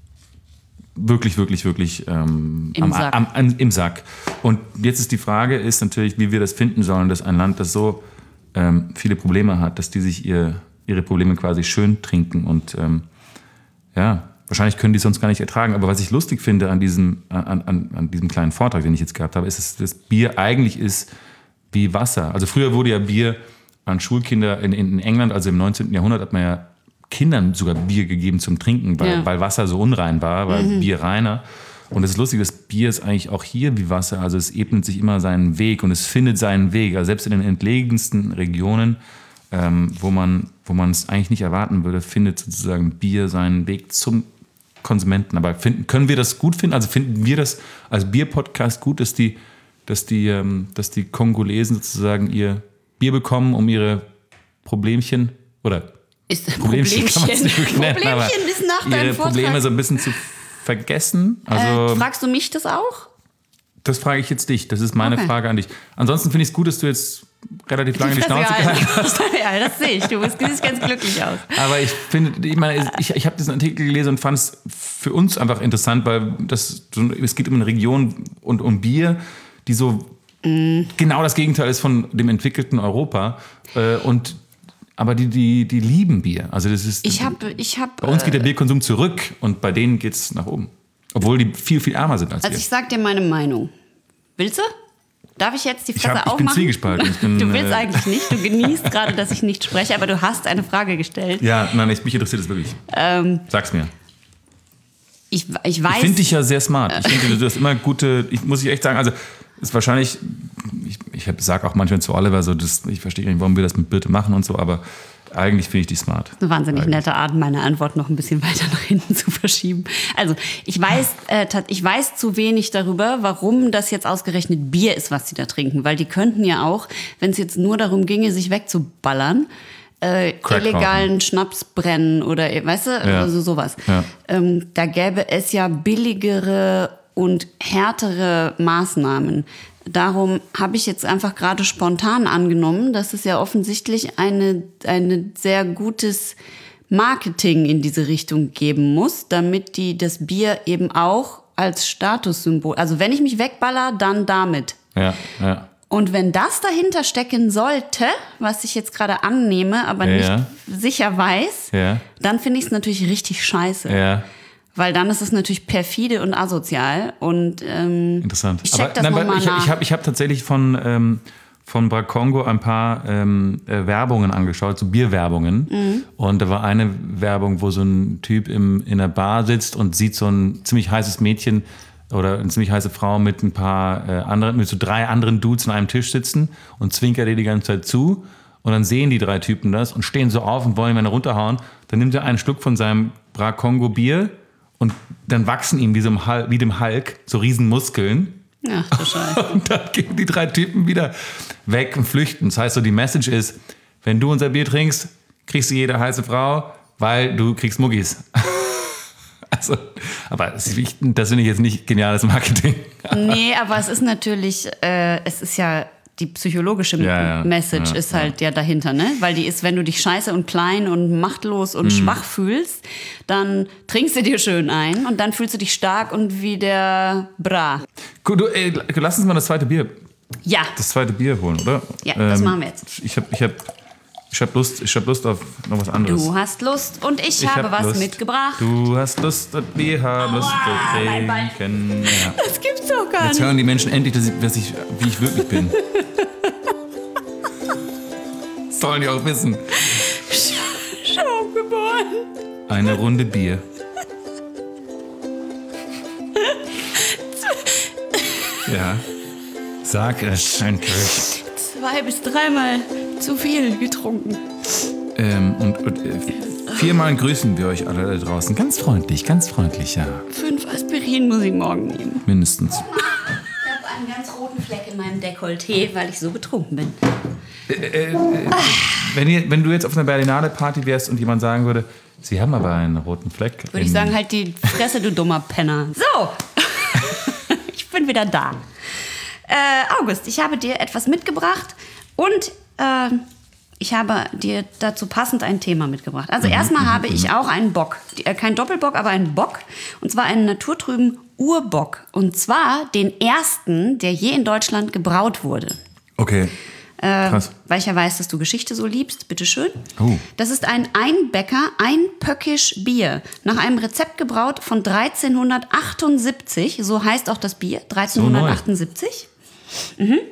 wirklich, wirklich, wirklich ähm, Im, am, Sack. Am, am, im Sack. Und jetzt ist die Frage, ist natürlich, wie wir das finden sollen, dass ein Land, das so ähm, viele Probleme hat, dass die sich ihr, ihre Probleme quasi schön trinken und ähm, ja, wahrscheinlich können die es sonst gar nicht ertragen. Aber was ich lustig finde an diesem, an, an, an diesem kleinen Vortrag, den ich jetzt gehabt habe, ist, dass das Bier eigentlich ist wie Wasser. Also früher wurde ja Bier an Schulkinder in, in England, also im neunzehnten Jahrhundert, hat man ja Kindern sogar Bier gegeben zum Trinken, weil, ja. weil Wasser so unrein war, weil mhm. Bier reiner. Und es ist lustig, das Bier ist eigentlich auch hier wie Wasser. Also es ebnet sich immer seinen Weg und es findet seinen Weg. Also selbst in den entlegensten Regionen, ähm, wo man wo man es eigentlich nicht erwarten würde, findet sozusagen Bier seinen Weg zum Konsumenten. Aber finden, können wir das gut finden? Also finden wir das als Bier-Podcast gut, dass die, dass die, ähm, dass die Kongolesen sozusagen ihr Bier bekommen, um ihre Problemchen oder ist Problemchen, Problemchen, nicht nennen, Problemchen bis nach deinem ihre Vortrag. Probleme so ein bisschen zu vergessen. Also, äh, fragst du mich das auch? Das frage ich jetzt dich. Das ist meine okay. Frage an dich. Ansonsten finde ich es gut, dass du jetzt relativ lange die, die Schnauze gehalten hast. Ja, das sehe ich. Du siehst ganz glücklich aus. Aber ich finde, ich meine, ich, ich habe diesen Artikel gelesen und fand es für uns einfach interessant, weil das, es geht um eine Region und um Bier, die so mm. genau das Gegenteil ist von dem entwickelten Europa. Und aber die, die, die lieben Bier. Also das ist, ich hab, ich hab, bei uns geht der Bierkonsum zurück und bei denen geht es nach oben. Obwohl die viel, viel ärmer sind als wir. Also ich sag dir meine Meinung. Willst du? Darf ich jetzt die Fresse ich hab, ich aufmachen? Ich bin zwiegespalten. Ich bin, du willst äh, eigentlich nicht. Du genießt gerade, dass ich nicht spreche, aber du hast eine Frage gestellt. Ja, nein, ich, mich interessiert es wirklich. Ähm, Sag's mir. Ich, ich weiß... Ich finde dich ja sehr smart. Ich finde, du hast immer gute... Ich muss ich echt sagen, also ist wahrscheinlich... Ich, ich sage auch manchmal zu Oliver so, das, ich verstehe nicht, warum wir das mit Birte machen und so, aber eigentlich finde ich die smart. Eine wahnsinnig eigentlich. nette Art, meine Antwort noch ein bisschen weiter nach hinten zu verschieben. Also ich weiß, äh, ich weiß zu wenig darüber, warum das jetzt ausgerechnet Bier ist, was sie da trinken. Weil die könnten ja auch, wenn es jetzt nur darum ginge, sich wegzuballern, äh, illegalen Schnaps brennen oder, weißt du, ja. also sowas. Ja. Ähm, da gäbe es ja billigere und härtere Maßnahmen. Darum habe ich jetzt einfach gerade spontan angenommen, dass es ja offensichtlich eine, eine sehr gutes Marketing in diese Richtung geben muss, damit die das Bier eben auch als Statussymbol, also wenn ich mich wegballer, dann damit. Ja, ja. Und wenn das dahinter stecken sollte, was ich jetzt gerade annehme, aber ja, nicht ja. sicher weiß, ja. dann finde ich es natürlich richtig scheiße. Ja. Weil dann ist es natürlich perfide und asozial. Und, ähm, interessant. Ich check aber, das nochmal ich, nach. Ich habe ich hab tatsächlich von, ähm, von Bracongo ein paar ähm, äh, Werbungen angeschaut, so Bierwerbungen. Mhm. Und da war eine Werbung, wo so ein Typ im, in einer Bar sitzt und sieht so ein ziemlich heißes Mädchen oder eine ziemlich heiße Frau mit ein paar äh, anderen, mit so drei anderen Dudes an einem Tisch sitzen und zwinkert ihr die ganze Zeit zu. Und dann sehen die drei Typen das und stehen so auf und wollen ihn runterhauen. Dann nimmt er einen Schluck von seinem Bracongo Bier. Und dann wachsen ihm wie, so im Hulk, wie dem Hulk so riesen Muskeln. Ach du Scheiße. Und dann gehen die drei Typen wieder weg und flüchten. Das heißt so, die Message ist, wenn du unser Bier trinkst, kriegst du jede heiße Frau, weil du kriegst Muggis. Also, aber das finde ich jetzt nicht geniales Marketing. Nee, aber es ist natürlich, äh, es ist ja... Die psychologische ja, ja, Message ja, ist halt ja. ja dahinter, ne? Weil die ist, wenn du dich scheiße und klein und machtlos und mhm. schwach fühlst, dann trinkst du dir schön ein und dann fühlst du dich stark und wie der Bra. Gut, du, ey, lass uns mal das zweite Bier. Ja. Das zweite Bier holen, oder? Ja, ähm, das machen wir jetzt. Ich habe ich hab, ich hab Lust, ich hab Lust auf noch was anderes. Du hast Lust und ich, ich habe hab was Lust. mitgebracht. Du hast Lust und wir haben Lust zu trinken. Ja. Das gibt's doch gar nicht. Jetzt hören die Menschen endlich, dass ich, dass ich, wie ich wirklich bin. Das sollen die auch wissen. Schaumgeborgen. geboren. Eine Runde Bier. Ja. Sag es endlich. Zwei bis dreimal zu viel getrunken. Ähm, und, und äh, viermal grüßen wir euch alle da draußen. Ganz freundlich, ganz freundlich, ja. Fünf Aspirin muss ich morgen nehmen. Mindestens. Ich habe einen ganz roten Fleck in meinem Dekolleté, weil ich so betrunken bin. Äh, äh, äh, wenn, ihr, wenn du jetzt auf einer Berlinale-Party wärst und jemand sagen würde, Sie haben aber einen roten Fleck. Würde ich sagen, halt die Fresse, du dummer Penner. So, ich bin wieder da. Äh, August, ich habe dir etwas mitgebracht und äh, ich habe dir dazu passend ein Thema mitgebracht. Also mhm, erstmal habe ich auch einen Bock. Äh, kein Doppelbock, aber einen Bock. Und zwar einen naturtrüben Urbock. Und zwar den ersten, der je in Deutschland gebraut wurde. Okay. Äh, Krass. Weil ich ja weiß, dass du Geschichte so liebst. Bitteschön. Oh. Das ist ein Einbäcker, Einpöckisch Bier. Nach einem Rezept gebraut von dreizehnhundertachtundsiebzig. So heißt auch das Bier. dreizehnhundertachtundsiebzig. So mhm.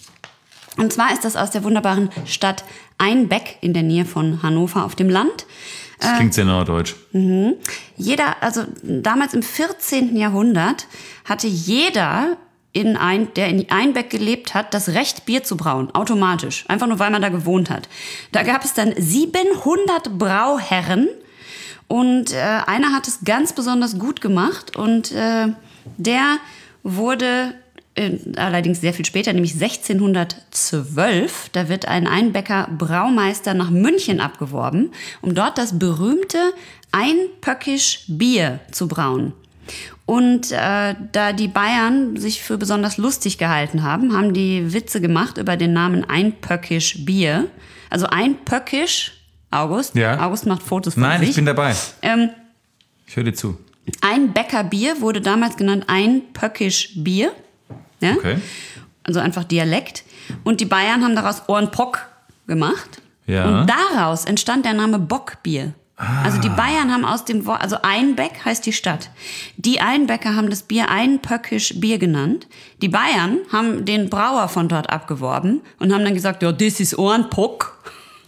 Und zwar ist das aus der wunderbaren Stadt Einbeck in der Nähe von Hannover auf dem Land. Das klingt sehr norddeutsch. Mhm. Jeder, also damals im vierzehnten Jahrhundert hatte jeder, in ein, der in Einbeck gelebt hat, das Recht, Bier zu brauen. Automatisch. Einfach nur, weil man da gewohnt hat. Da gab es dann siebenhundert Brauherren. Und äh, einer hat es ganz besonders gut gemacht. Und äh, der wurde äh, allerdings sehr viel später, nämlich sechzehnhundertzwölf, da wird ein Einbecker Braumeister nach München abgeworben, um dort das berühmte Einpöckisch Bier zu brauen. Und äh, da die Bayern sich für besonders lustig gehalten haben, haben die Witze gemacht über den Namen Einpöckisch Bier. Also Einpöckisch, August, ja. August macht Fotos von Nein, sich. ich bin dabei. Ähm, ich höre dir zu. Einbecker Bier wurde damals genannt Einpöckisch Bier. Ja? Okay. Also einfach Dialekt. Und die Bayern haben daraus Ohrenpock gemacht. Ja. Und daraus entstand der Name Bockbier. Ah. Also die Bayern haben aus dem Wort, also Einbeck heißt die Stadt. Die Einbecker haben das Bier Einpöckisch Bier genannt. Die Bayern haben den Brauer von dort abgeworben und haben dann gesagt, ja, das ist Ohrenpock.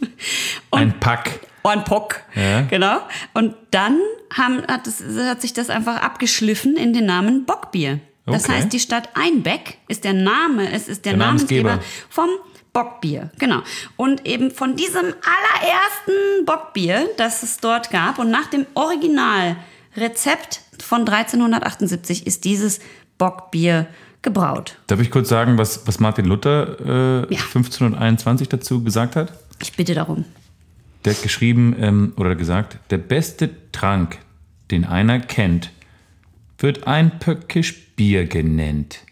Ein Pack. Ohrenpock, ja. Genau. Und dann haben, hat, es, hat sich das einfach abgeschliffen in den Namen Bockbier. Das Okay. heißt, die Stadt Einbeck ist der Name, es ist der, Der Namensgeber, Namensgeber vom Bockbier. Genau. Und eben von diesem allerersten Bockbier, das es dort gab, und nach dem Originalrezept von dreizehnhundertachtundsiebzig ist dieses Bockbier gebraut. Darf ich kurz sagen, was, was Martin Luther äh, Ja. fünfzehnhunderteinundzwanzig dazu gesagt hat? Ich bitte darum. Der hat geschrieben ähm, oder gesagt, der beste Trank, den einer kennt, wird Einpöckisch Bier genannt.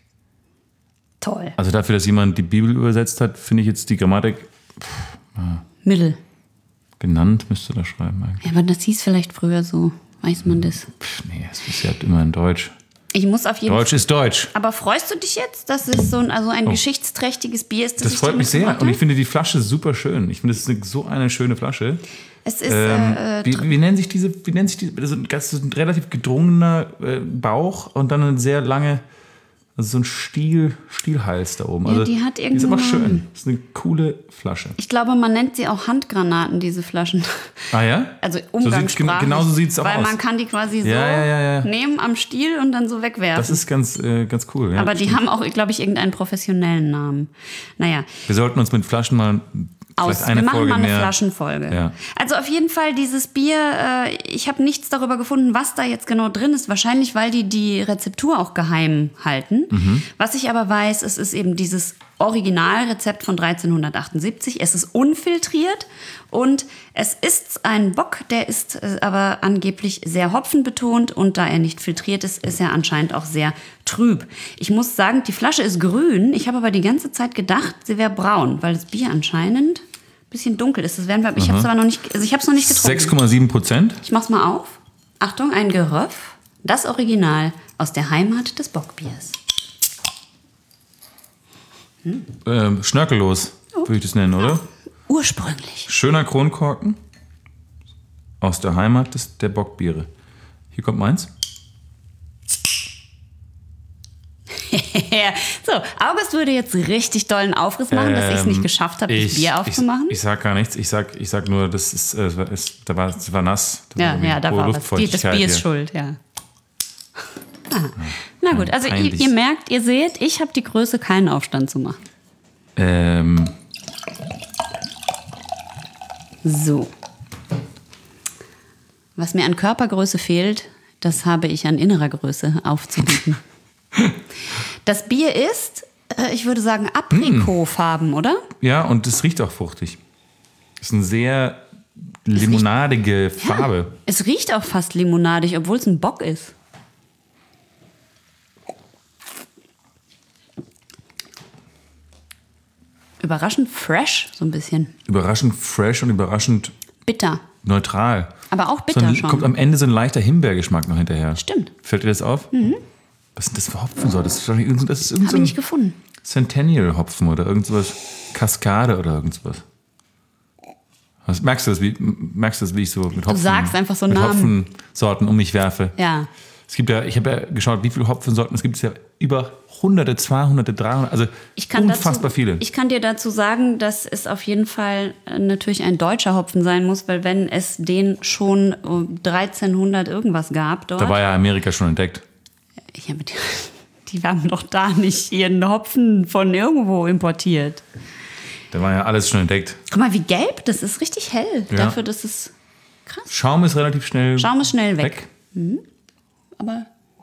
Toll. Also dafür, dass jemand die Bibel übersetzt hat, finde ich jetzt die Grammatik pff, ja, Mittel. genannt, müsste da schreiben eigentlich. Ja, aber das hieß vielleicht früher so. Weiß man das? Pff, nee, es ist ja immer in Deutsch. Ich muss auf jeden Fall. Deutsch ist Deutsch. Aber freust du dich jetzt, dass es so ein, also ein Oh. geschichtsträchtiges Bier ist? Das ich freut dir mich sehr. mitgebracht Und ich habe? finde die Flasche super schön. Ich finde, es ist eine, so eine schöne Flasche. Es ist. Ähm, äh, wie, wie nennen sich diese, wie nennt sich diese, also das ist ein relativ gedrungener äh, Bauch und dann eine sehr lange, also so ein Stiel, Stielhals da oben. Ja, Also, die hat Die ist aber irgendeinen schön. Namen. Das ist eine coole Flasche. Ich glaube, man nennt sie auch Handgranaten, diese Flaschen. Ah ja? Also So sieht's, umgangssprachlich. genau so sieht es auch Weil aus. man kann die quasi so Ja, ja, ja, ja. nehmen am Stiel und dann so wegwerfen. Das ist ganz, äh, ganz cool. Ja, Aber die stimmt. haben auch, glaube ich, irgendeinen professionellen Namen. Naja, Wir sollten uns mit Flaschen mal aus. vielleicht eine Wir machen Folge mal eine mehr. Flaschenfolge. Ja. Also auf jeden Fall dieses Bier, äh, ich habe nichts darüber gefunden, was da jetzt genau drin ist. Wahrscheinlich, weil die die Rezeptur auch geheim halten. Mhm. Was ich aber weiß, es ist eben dieses Originalrezept von dreizehnhundertachtundsiebzig. Es ist unfiltriert und es ist ein Bock, der ist äh, aber angeblich sehr hopfenbetont und da er nicht filtriert ist, ist er anscheinend auch sehr trüb. Ich muss sagen, die Flasche ist grün. Ich habe aber die ganze Zeit gedacht, sie wäre braun, weil das Bier anscheinend ein bisschen dunkel ist. Das werden wir, ich habe es aber noch nicht, also ich habe es noch nicht getrunken. sechs Komma sieben Prozent. Ich mach's mal auf. Achtung, ein Geröff. Das Original aus der Heimat des Bockbiers. Ähm, schnörkellos, würde ich das nennen, oder? Ursprünglich. Schöner Kronkorken aus der Heimat des, der Bockbiere. Hier kommt meins. So, August würde jetzt richtig dollen Aufriss machen, ähm, dass ich es nicht geschafft habe, das Bier aufzumachen. Ich, ich sag gar nichts. Ich sag, ich sag nur, das ist, äh, ist, da war, es war nass. Da ja, war ja, da war was. Die, das Bier ist schuld, ja. Ah. Na gut, also ihr, ihr merkt, ihr seht, ich habe die Größe, keinen Aufstand zu machen. Ähm. So. Was mir an Körpergröße fehlt, das habe ich an innerer Größe aufzubieten. Das Bier ist, ich würde sagen, Aprikotfarben, oder? Ja, und es riecht auch fruchtig. Es ist eine sehr limonadige riecht, Farbe. Ja, es riecht auch fast limonadig, obwohl es ein Bock ist. Überraschend fresh, so ein bisschen. Überraschend fresh und überraschend bitter. Neutral. Aber auch bitter so ein, schon. Kommt am Ende so ein leichter Himbeergeschmack noch hinterher. Stimmt. Fällt dir das auf? Mhm. Was sind das für Hopfen? Das ist irgendein, das ist irgendein Habe ich nicht gefunden. Centennial-Hopfen oder irgendwas. Kaskade oder irgendwas. Was, merkst du das, wie, merkst du das, wie ich so mit Hopfen, du sagst einfach so mit Namen. Hopfensorten um mich werfe? Ja. Es gibt ja, ich habe ja geschaut, wie viele Hopfensorten es gibt. Es ja über Hunderte, zweihunderte, dreihundert, also ich kann unfassbar dazu, viele. Ich kann dir dazu sagen, dass es auf jeden Fall natürlich ein deutscher Hopfen sein muss, weil wenn es den schon dreizehnhundert irgendwas gab dort. Da war ja Amerika schon entdeckt. Ja, die, die haben doch da nicht ihren Hopfen von irgendwo importiert. Da war ja alles schon entdeckt. Guck mal, wie gelb, das ist richtig hell. Ja. Dafür, dass es krass. Schaum ist relativ schnell Schaum ist schnell weg. weg. Mhm. Aber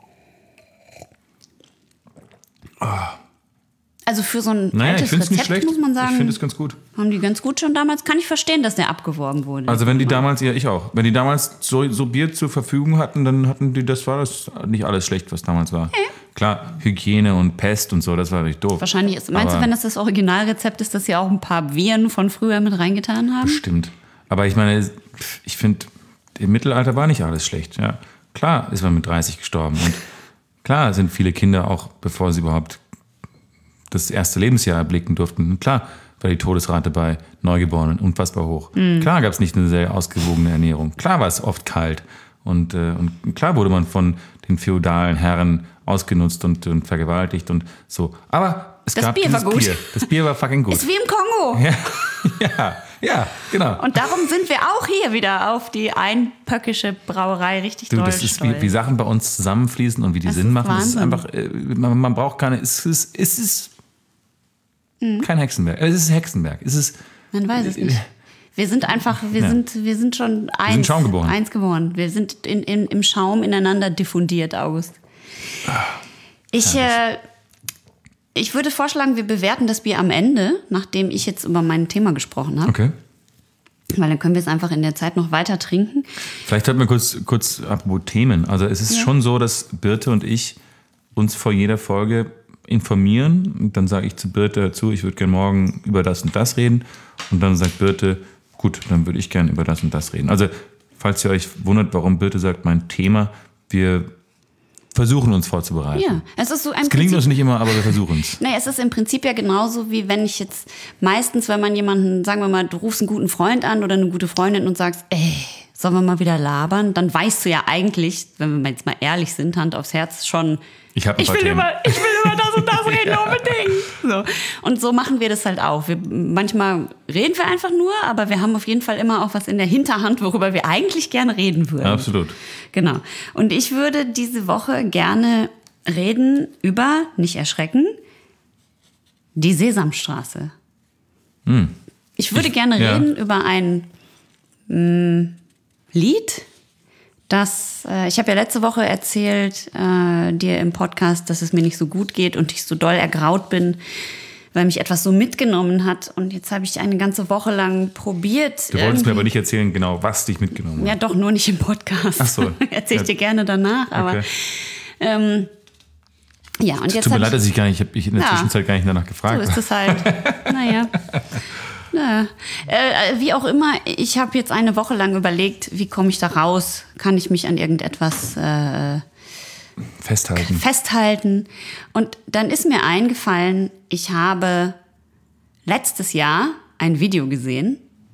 oh. Also für so ein naja, altes Rezept, nicht schlecht. muss man sagen, ich finde es ganz gut. Haben die ganz gut schon damals. Kann ich verstehen, dass der abgeworben wurde. Also wenn die damals, ja ich auch, wenn die damals so, so Bier zur Verfügung hatten, dann hatten die, das war das nicht alles schlecht, was damals war. Okay. Klar, Hygiene und Pest und so, das war richtig doof. Wahrscheinlich ist, meinst Aber du, wenn das das Originalrezept ist, dass sie auch ein paar Viren von früher mit reingetan haben? Bestimmt. Aber ich meine, ich finde, im Mittelalter war nicht alles schlecht. Ja. Klar ist man mit dreißig gestorben und klar sind viele Kinder auch, bevor sie überhaupt das erste Lebensjahr erblicken durften. Und klar war die Todesrate bei Neugeborenen unfassbar hoch. Mhm. Klar gab es nicht eine sehr ausgewogene Ernährung. Klar war es oft kalt. Und, äh, und klar wurde man von den feudalen Herren ausgenutzt und, und vergewaltigt und so. Aber es das gab Bier dieses war gut. Bier. Das Bier war fucking gut. Ist wie im Kongo. Ja, ja, ja, genau. Und darum sind wir auch hier wieder auf die einpöckische Brauerei richtig du, doll das ist stolz. wie, wie Sachen bei uns zusammenfließen und wie die das Sinn machen. Wahnsinn. Es ist einfach, äh, man, man braucht keine, es ist, es ist mhm. kein Hexenwerk. Es ist Hexenwerk. Es ist, man weiß es nicht. Wir sind einfach, wir ja. sind, wir sind schon eins, wir sind Schaum geboren. eins geworden. Wir sind in, in, im Schaum ineinander diffundiert, August. Ich, äh, ich würde vorschlagen, wir bewerten das Bier am Ende, nachdem ich jetzt über mein Thema gesprochen habe. Okay. Weil dann können wir es einfach in der Zeit noch weiter trinken. Vielleicht hört man kurz, kurz apropos Themen. Also es ist ja. schon so, dass Birte und ich uns vor jeder Folge informieren. Und dann sage ich zu Birte dazu, ich würde gerne morgen über das und das reden. Und dann sagt Birte, gut, dann würde ich gerne über das und das reden. Also, falls ihr euch wundert, warum Birte sagt, mein Thema, wir versuchen uns vorzubereiten. Ja, es ist so ein es gelingt uns nicht immer, aber wir versuchen es. Nee, es ist im Prinzip ja genauso, wie wenn ich jetzt meistens, wenn man jemanden, sagen wir mal, du rufst einen guten Freund an oder eine gute Freundin und sagst, ey, sollen wir mal wieder labern? Dann weißt du ja eigentlich, wenn wir jetzt mal ehrlich sind, Hand aufs Herz, schon, ich, hab ein ich, will, über, ich will über das und das reden, ja. unbedingt. So. Und so machen wir das halt auch. Wir, manchmal reden wir einfach nur, aber wir haben auf jeden Fall immer auch was in der Hinterhand, worüber wir eigentlich gerne reden würden. Absolut. Genau. Und ich würde diese Woche gerne reden über, nicht erschrecken, die Sesamstraße. Hm. Ich würde ich, gerne ja. reden über ein mh, Lied, das, äh, ich habe ja letzte Woche erzählt äh, dir im Podcast, dass es mir nicht so gut geht und ich so doll ergraut bin, weil mich etwas so mitgenommen hat. Und jetzt habe ich eine ganze Woche lang probiert. Du wolltest mir aber nicht erzählen, genau, was dich mitgenommen hat. Ja, doch, nur nicht im Podcast. Ach so. Erzähle ich ja. dir gerne danach. Aber okay. ähm, ja, und jetzt tut mir leid, dass ich gar nicht, ich habe ich in der ja, Zwischenzeit gar nicht danach gefragt. So ist es halt. Naja. Ja. Äh, wie auch immer, ich habe jetzt eine Woche lang überlegt, wie komme ich da raus? Kann ich mich an irgendetwas äh, festhalten? festhalten? Und dann ist mir eingefallen, ich habe letztes Jahr ein Video gesehen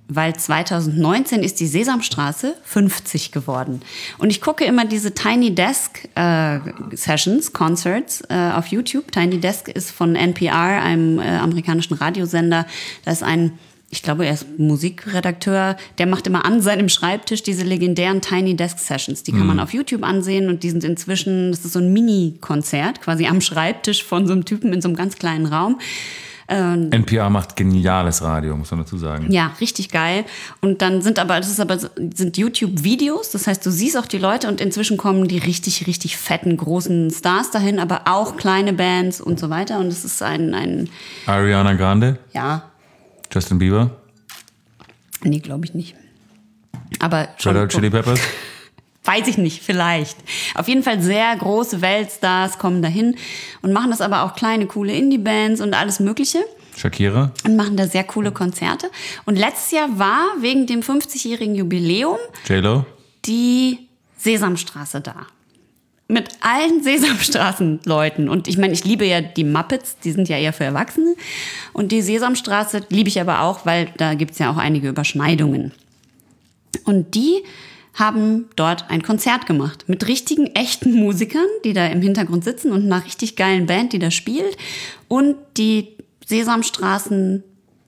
weil zwanzig neunzehn ist die Sesamstraße fünfzig geworden. Und ich gucke immer diese Tiny Desk äh, Sessions, Concerts äh, auf YouTube. Tiny Desk ist von N P R, einem äh, amerikanischen Radiosender. Da ist ein, ich glaube, er ist Musikredakteur, der macht immer an seinem Schreibtisch diese legendären Tiny Desk Sessions. Die kann man auf YouTube ansehen und die sind inzwischen, das ist so ein Mini-Konzert, quasi am Schreibtisch von so einem Typen in so einem ganz kleinen Raum. N P R macht geniales Radio, muss man dazu sagen. Ja, richtig geil. Und dann sind aber, das ist aber sind YouTube-Videos, das heißt, du siehst auch die Leute und inzwischen kommen die richtig, richtig fetten, großen Stars dahin, aber auch kleine Bands und so weiter. Und es ist ein, ein Ariana Grande? Ja. Justin Bieber? Nee, glaube ich nicht. Aber schon. Red Hot Chili Peppers? Weiß ich nicht, vielleicht. Auf jeden Fall sehr große Weltstars kommen dahin und machen das aber auch kleine, coole Indie-Bands und alles Mögliche. Shakira. Und machen da sehr coole Konzerte. Und letztes Jahr war wegen dem fünfzigjährigen Jubiläum J-Lo. Die Sesamstraße da. Mit allen Sesamstraßen-Leuten. Und ich meine, ich liebe ja die Muppets, die sind ja eher für Erwachsene. Und die Sesamstraße liebe ich aber auch, weil da gibt es ja auch einige Überschneidungen. Und die haben dort ein Konzert gemacht mit richtigen, echten Musikern, die da im Hintergrund sitzen und einer richtig geilen Band, die da spielt. Und die Sesamstraßen-Stars,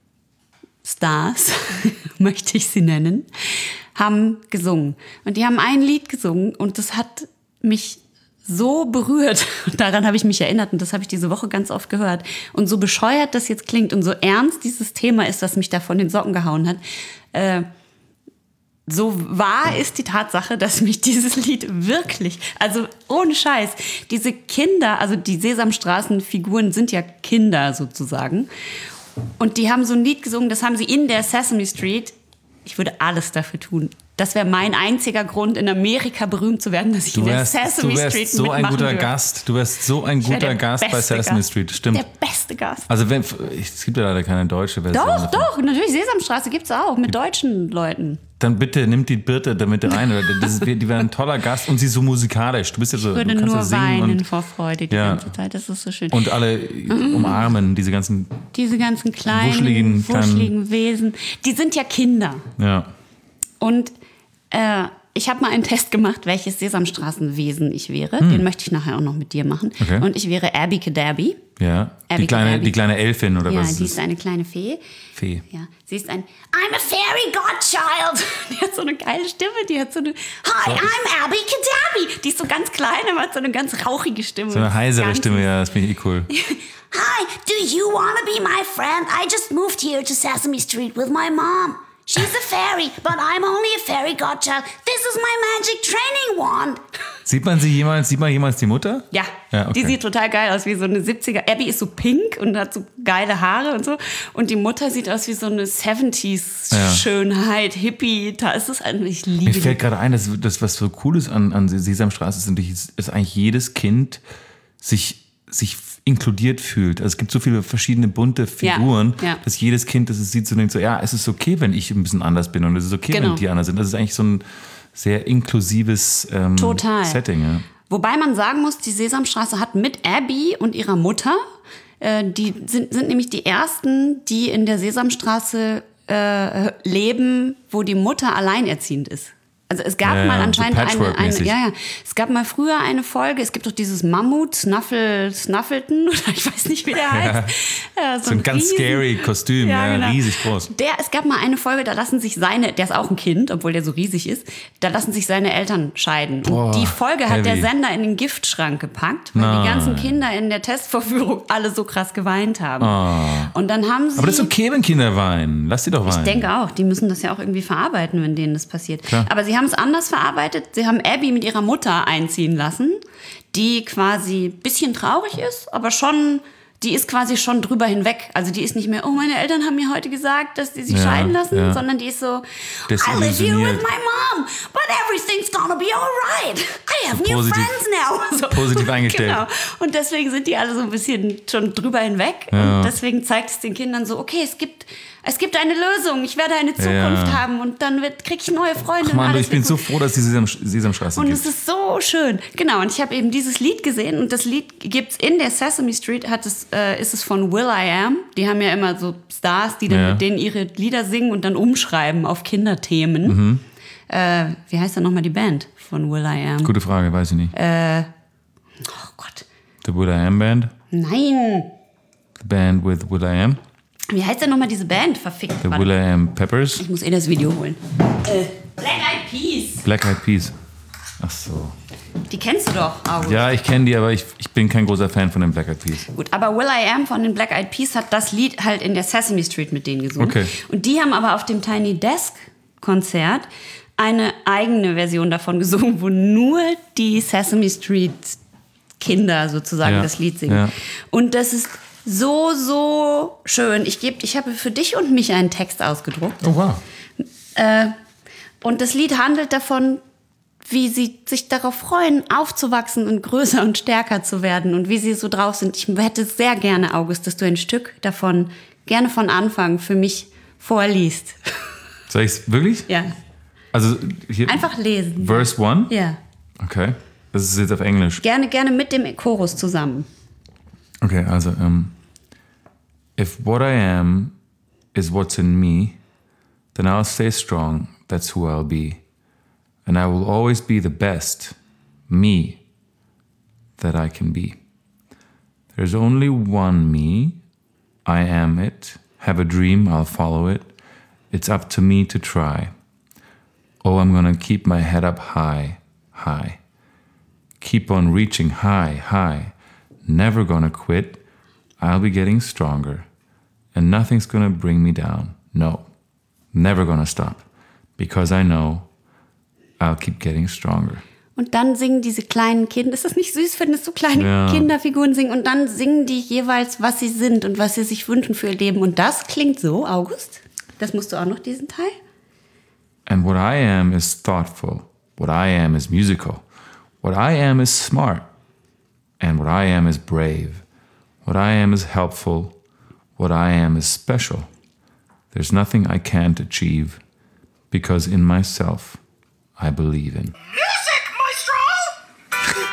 möchte ich sie nennen, haben gesungen. Und die haben ein Lied gesungen und das hat mich so berührt. Und daran habe ich mich erinnert und das habe ich diese Woche ganz oft gehört. Und so bescheuert das jetzt klingt und so ernst dieses Thema ist, das mich da von den Socken gehauen hat, äh, so wahr ist die Tatsache, dass mich dieses Lied wirklich, also ohne Scheiß, diese Kinder, also die Sesamstraßenfiguren sind ja Kinder sozusagen. Und die haben so ein Lied gesungen, das haben sie in der Sesame Street. Ich würde alles dafür tun. Das wäre mein einziger Grund, in Amerika berühmt zu werden, dass ich in der Sesame Street mitmachen würde. Du wärst so ein guter Gast. Du wärst so ein guter Gast bei Sesame Street. Stimmt. Der beste Gast. Also wenn, es gibt ja leider keine deutsche Version. Doch, doch. Natürlich, Sesamstraße gibt es auch mit deutschen Leuten. Dann bitte nimm die Birte damit rein. Das ist, die wäre ein toller Gast und sie ist so musikalisch. Du bist ja so, ich würde du kannst nur ja singen weinen und, vor Freude die ja. ganze Zeit. Das ist so schön. Und alle umarmen, diese ganzen Diese ganzen kleinen, wuscheligen, wuscheligen Wesen. Die sind ja Kinder. Ja. Und äh, ich habe mal einen Test gemacht, welches Sesamstraßenwesen ich wäre. Hm. Den möchte ich nachher auch noch mit dir machen. Okay. Und ich wäre Abby Cadabby. Ja, Abby die, kleine, die kleine Elfin oder ja, was? Ja, die ist eine kleine Fee. Fee. Ja, sie ist ein I'm a fairy godchild. Die hat so eine geile Stimme. Die hat so eine Hi, I'm Abby Cadabby. Die ist so ganz klein, aber hat so eine ganz rauchige Stimme. So eine heisere ganz Stimme, ja, das finde ich eh cool. Hi, do you want to be my friend? I just moved here to Sesame Street with my mom. She's a fairy, but I'm only a fairy godchild. This is my magic training wand. Sieht man sie jemals, sieht man jemals die Mutter? Ja, ja okay. Die sieht total geil aus, wie so eine siebziger. Abby ist so pink und hat so geile Haare und so. Und die Mutter sieht aus wie so eine siebziger-Schönheit, ja. Hippie. Da ist es eigentlich, ich liebe Mir fällt gerade ein, dass das, was so cool ist an, an Sesamstraße, ist, ist, ist eigentlich jedes Kind sich, sich inkludiert fühlt. Also es gibt so viele verschiedene bunte Figuren, ja, ja. dass jedes Kind, das es sieht, so denkt so, ja, es ist okay, wenn ich ein bisschen anders bin und es ist okay, genau. wenn die anders sind. Das ist eigentlich so ein sehr inklusives ähm, Setting. Ja. Wobei man sagen muss, die Sesamstraße hat mit Abby und ihrer Mutter, äh, die sind, sind nämlich die ersten, die in der Sesamstraße äh, leben, wo die Mutter alleinerziehend ist. Also es gab ja, mal anscheinend so eine, eine ja, ja, es gab mal früher eine Folge, es gibt doch dieses Mammut, Snuffle, Snuffleton, oder ich weiß nicht, wie der heißt. Ja, so, so ein, ein ganz riesen, scary Kostüm, ja, ja, genau. riesig groß. Der, es gab mal eine Folge, da lassen sich seine, der ist auch ein Kind, obwohl der so riesig ist, da lassen sich seine Eltern scheiden. Boah, und die Folge hat heavy. der Sender in den Giftschrank gepackt, weil Nein. die ganzen Kinder in der Testvorführung alle so krass geweint haben. Oh. Und dann haben sie... Aber das ist okay, wenn Kinder weinen. Lass sie doch weinen. Ich denke auch, die müssen das ja auch irgendwie verarbeiten, wenn denen das passiert. Klar. Aber sie haben es anders verarbeitet. Sie haben Abby mit ihrer Mutter einziehen lassen, die quasi ein bisschen traurig ist, aber schon, die ist quasi schon drüber hinweg. Also die ist nicht mehr, oh, meine Eltern haben mir heute gesagt, dass die sich ja, scheiden lassen, ja. sondern die ist so, I live here with my mom, but everything's gonna be alright. I have new positiv, friends now. So. Positiv eingestellt. Genau. Und deswegen sind die alle so ein bisschen schon drüber hinweg. Ja. Und deswegen zeigt es den Kindern so, okay, es gibt Es gibt eine Lösung, ich werde eine Zukunft ja. haben und dann kriege ich neue Freunde. Ach Mann, ich bin so froh, dass die Sesam, Sesamstraße und gibt. Und es ist so schön. Genau, und ich habe eben dieses Lied gesehen und das Lied gibt es in der Sesame Street, hat es äh, ist es von will.i.am. Die haben ja immer so Stars, die dann Ja. mit denen ihre Lieder singen und dann umschreiben auf Kinderthemen. Mhm. Äh, wie heißt denn nochmal die Band von will.i.am? Gute Frage, weiß ich nicht. Äh, oh Gott. The will.i.am Band? Nein. The Band with will.i.am? Wie heißt denn nochmal diese Band? Verfickt. The Warte. will.i.am Peppers? Ich muss eh das Video holen. Äh, Black Eyed Peas. Black Eyed Peas. Ach so. Die kennst du doch, August. Ja, ich kenne die, aber ich, ich bin kein großer Fan von den Black Eyed Peas. Gut, aber will.i.am von den Black Eyed Peas hat das Lied halt in der Sesame Street mit denen gesungen. Okay. Und die haben aber auf dem Tiny Desk Konzert eine eigene Version davon gesungen, wo nur die Sesame Street Kinder sozusagen Ja, das Lied singen. ja. Und das ist so, so schön. Ich, geb, ich habe für dich und mich einen Text ausgedruckt. Oh, wow. Äh, und das Lied handelt davon, wie sie sich darauf freuen, aufzuwachsen und größer und stärker zu werden und wie sie so drauf sind. Ich hätte sehr gerne, August, dass du ein Stück davon gerne von Anfang für mich vorliest. Soll ich es wirklich? Ja. Also hier. Einfach lesen. Verse one? Ja. Okay. Das ist jetzt auf Englisch. Gerne, gerne mit dem Chorus zusammen. Okay, also, um, if what I am is what's in me, then I'll stay strong, that's who I'll be. And I will always be the best, me, that I can be. There's only one me, I am it, have a dream, I'll follow it. It's up to me to try. Oh, I'm gonna keep my head up high, high. Keep on reaching high, high. Never gonna quit. I'll be getting stronger. And nothing's gonna bring me down. No. Never gonna stop. Because I know I'll keep getting stronger. Und dann singen diese kleinen Kinder, ist das nicht süß, wenn es so kleine Ja. Kinderfiguren singen und dann singen die jeweils, was sie sind und was sie sich wünschen für ihr Leben. Und das klingt so, August, das musst du auch noch, diesen Teil. And what I am is thoughtful. What I am is musical. What I am is smart. And what I am is brave. What I am is helpful. What I am is special. There's nothing I can't achieve, because in myself I believe in. Music, Maestro!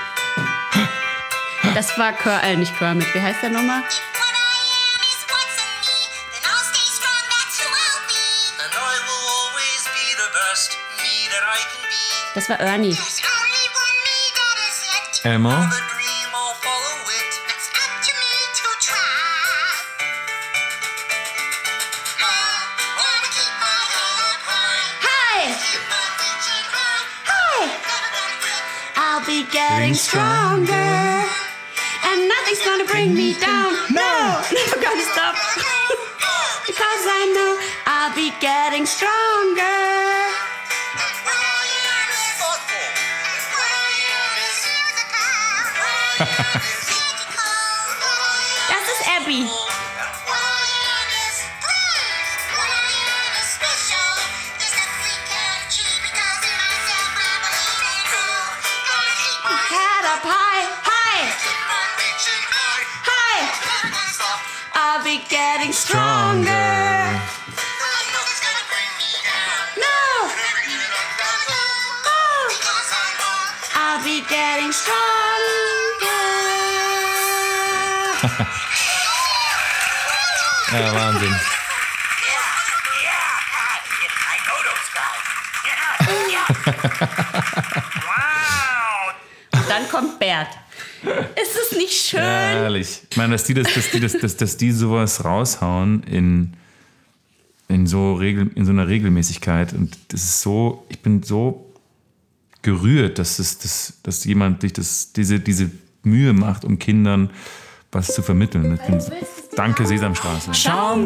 Das war Kör, äh, nicht Kermit, wie heißt der nochmal? If what I am is what's in me, then I'll stay strong, that's who I'll be. And I will always be the best me that I can be. Das war Ernie. There's only one me that is it. Emma? For the dream, I'll follow it. It's up to me to try. I wanna keep my head up high. Hi! Keep on reaching high. Hi! Never gonna quit. I'll be getting stronger. And nothing's gonna bring me down. No! Never gonna stop. Because I know I'll be getting stronger. What I am is thoughtful. What I am is musical. What I am is magical. What I am Das ist Abby. What I am is brave. What I am is special. There's nothing we can't achieve because in myself I believe in you. Gonna keep my Head up high, high, keep on reaching high. high. Never gonna stop. I'll be getting stronger. Nothing's gonna bring me down. No! Never give it up, no. Oh, Because I know I'll be getting stronger. Ja, Wahnsinn. Yeah, yeah, I know those guys. Yeah, yeah. Wow. Und dann kommt Bert. Ist es nicht schön? Herrlich. Ich meine, dass die, das, dass die, das, dass, dass die sowas raushauen in, in, so Regel, in so einer Regelmäßigkeit. Und das ist so, ich bin so gerührt, dass, es, dass, dass jemand sich das, diese, diese Mühe macht, um Kindern was zu vermitteln. Ich bin, danke, Sesamstraße. Schaum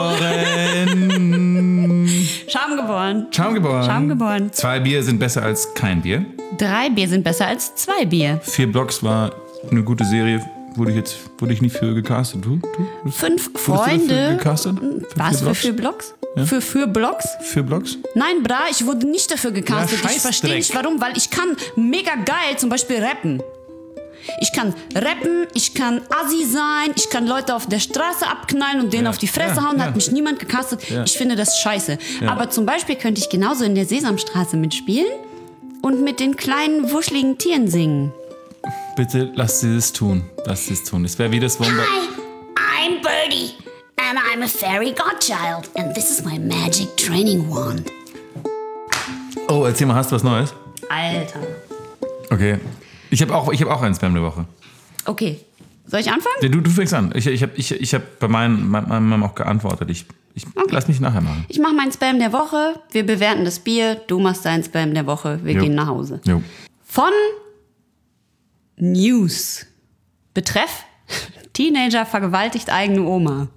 geboren. Scham geboren. Schaum geboren. Schaum geboren. Zwei Bier sind besser als kein Bier. Drei Bier sind besser als zwei Bier. Vier Blocks war eine gute Serie. Wurde ich jetzt wurde ich nicht für gecastet. Du? du? Fünf Wurdest du dafür Freunde. gecastet? Für Was, vier für Blocks? vier Blocks? Ja. Für vier Blocks? Vier Blocks? Nein, bra, ich wurde nicht dafür gecastet. Ja, ich verstehe Scheißdreck. nicht warum, weil ich kann mega geil zum Beispiel rappen. Ich kann rappen, ich kann assi sein, ich kann Leute auf der Straße abknallen und denen Ja, auf die Fresse ja, hauen, ja. hat mich niemand gecastet. Ja. Ich finde das scheiße. Ja. Aber zum Beispiel könnte ich genauso in der Sesamstraße mitspielen und mit den kleinen, wuscheligen Tieren singen. Bitte lass sie das tun. Lass sie es tun. Es wäre wie das Wombat. And I'm a fairy godchild. And this is my magic training wand. Oh, erzähl mal, hast du was Neues? Alter. Okay. Ich habe auch, ich hab auch einen Spam der Woche. Okay. Soll ich anfangen? Ja, du, du fängst an. Ich, ich habe ich, ich hab bei meinem meinem auch geantwortet. Ich, ich Okay. lass mich nachher machen. Ich mache meinen Spam der Woche. Wir bewerten das Bier. Du machst deinen Spam der Woche. Wir Jo. gehen nach Hause. Jo. Von News. Betreff: Teenager vergewaltigt eigene Oma.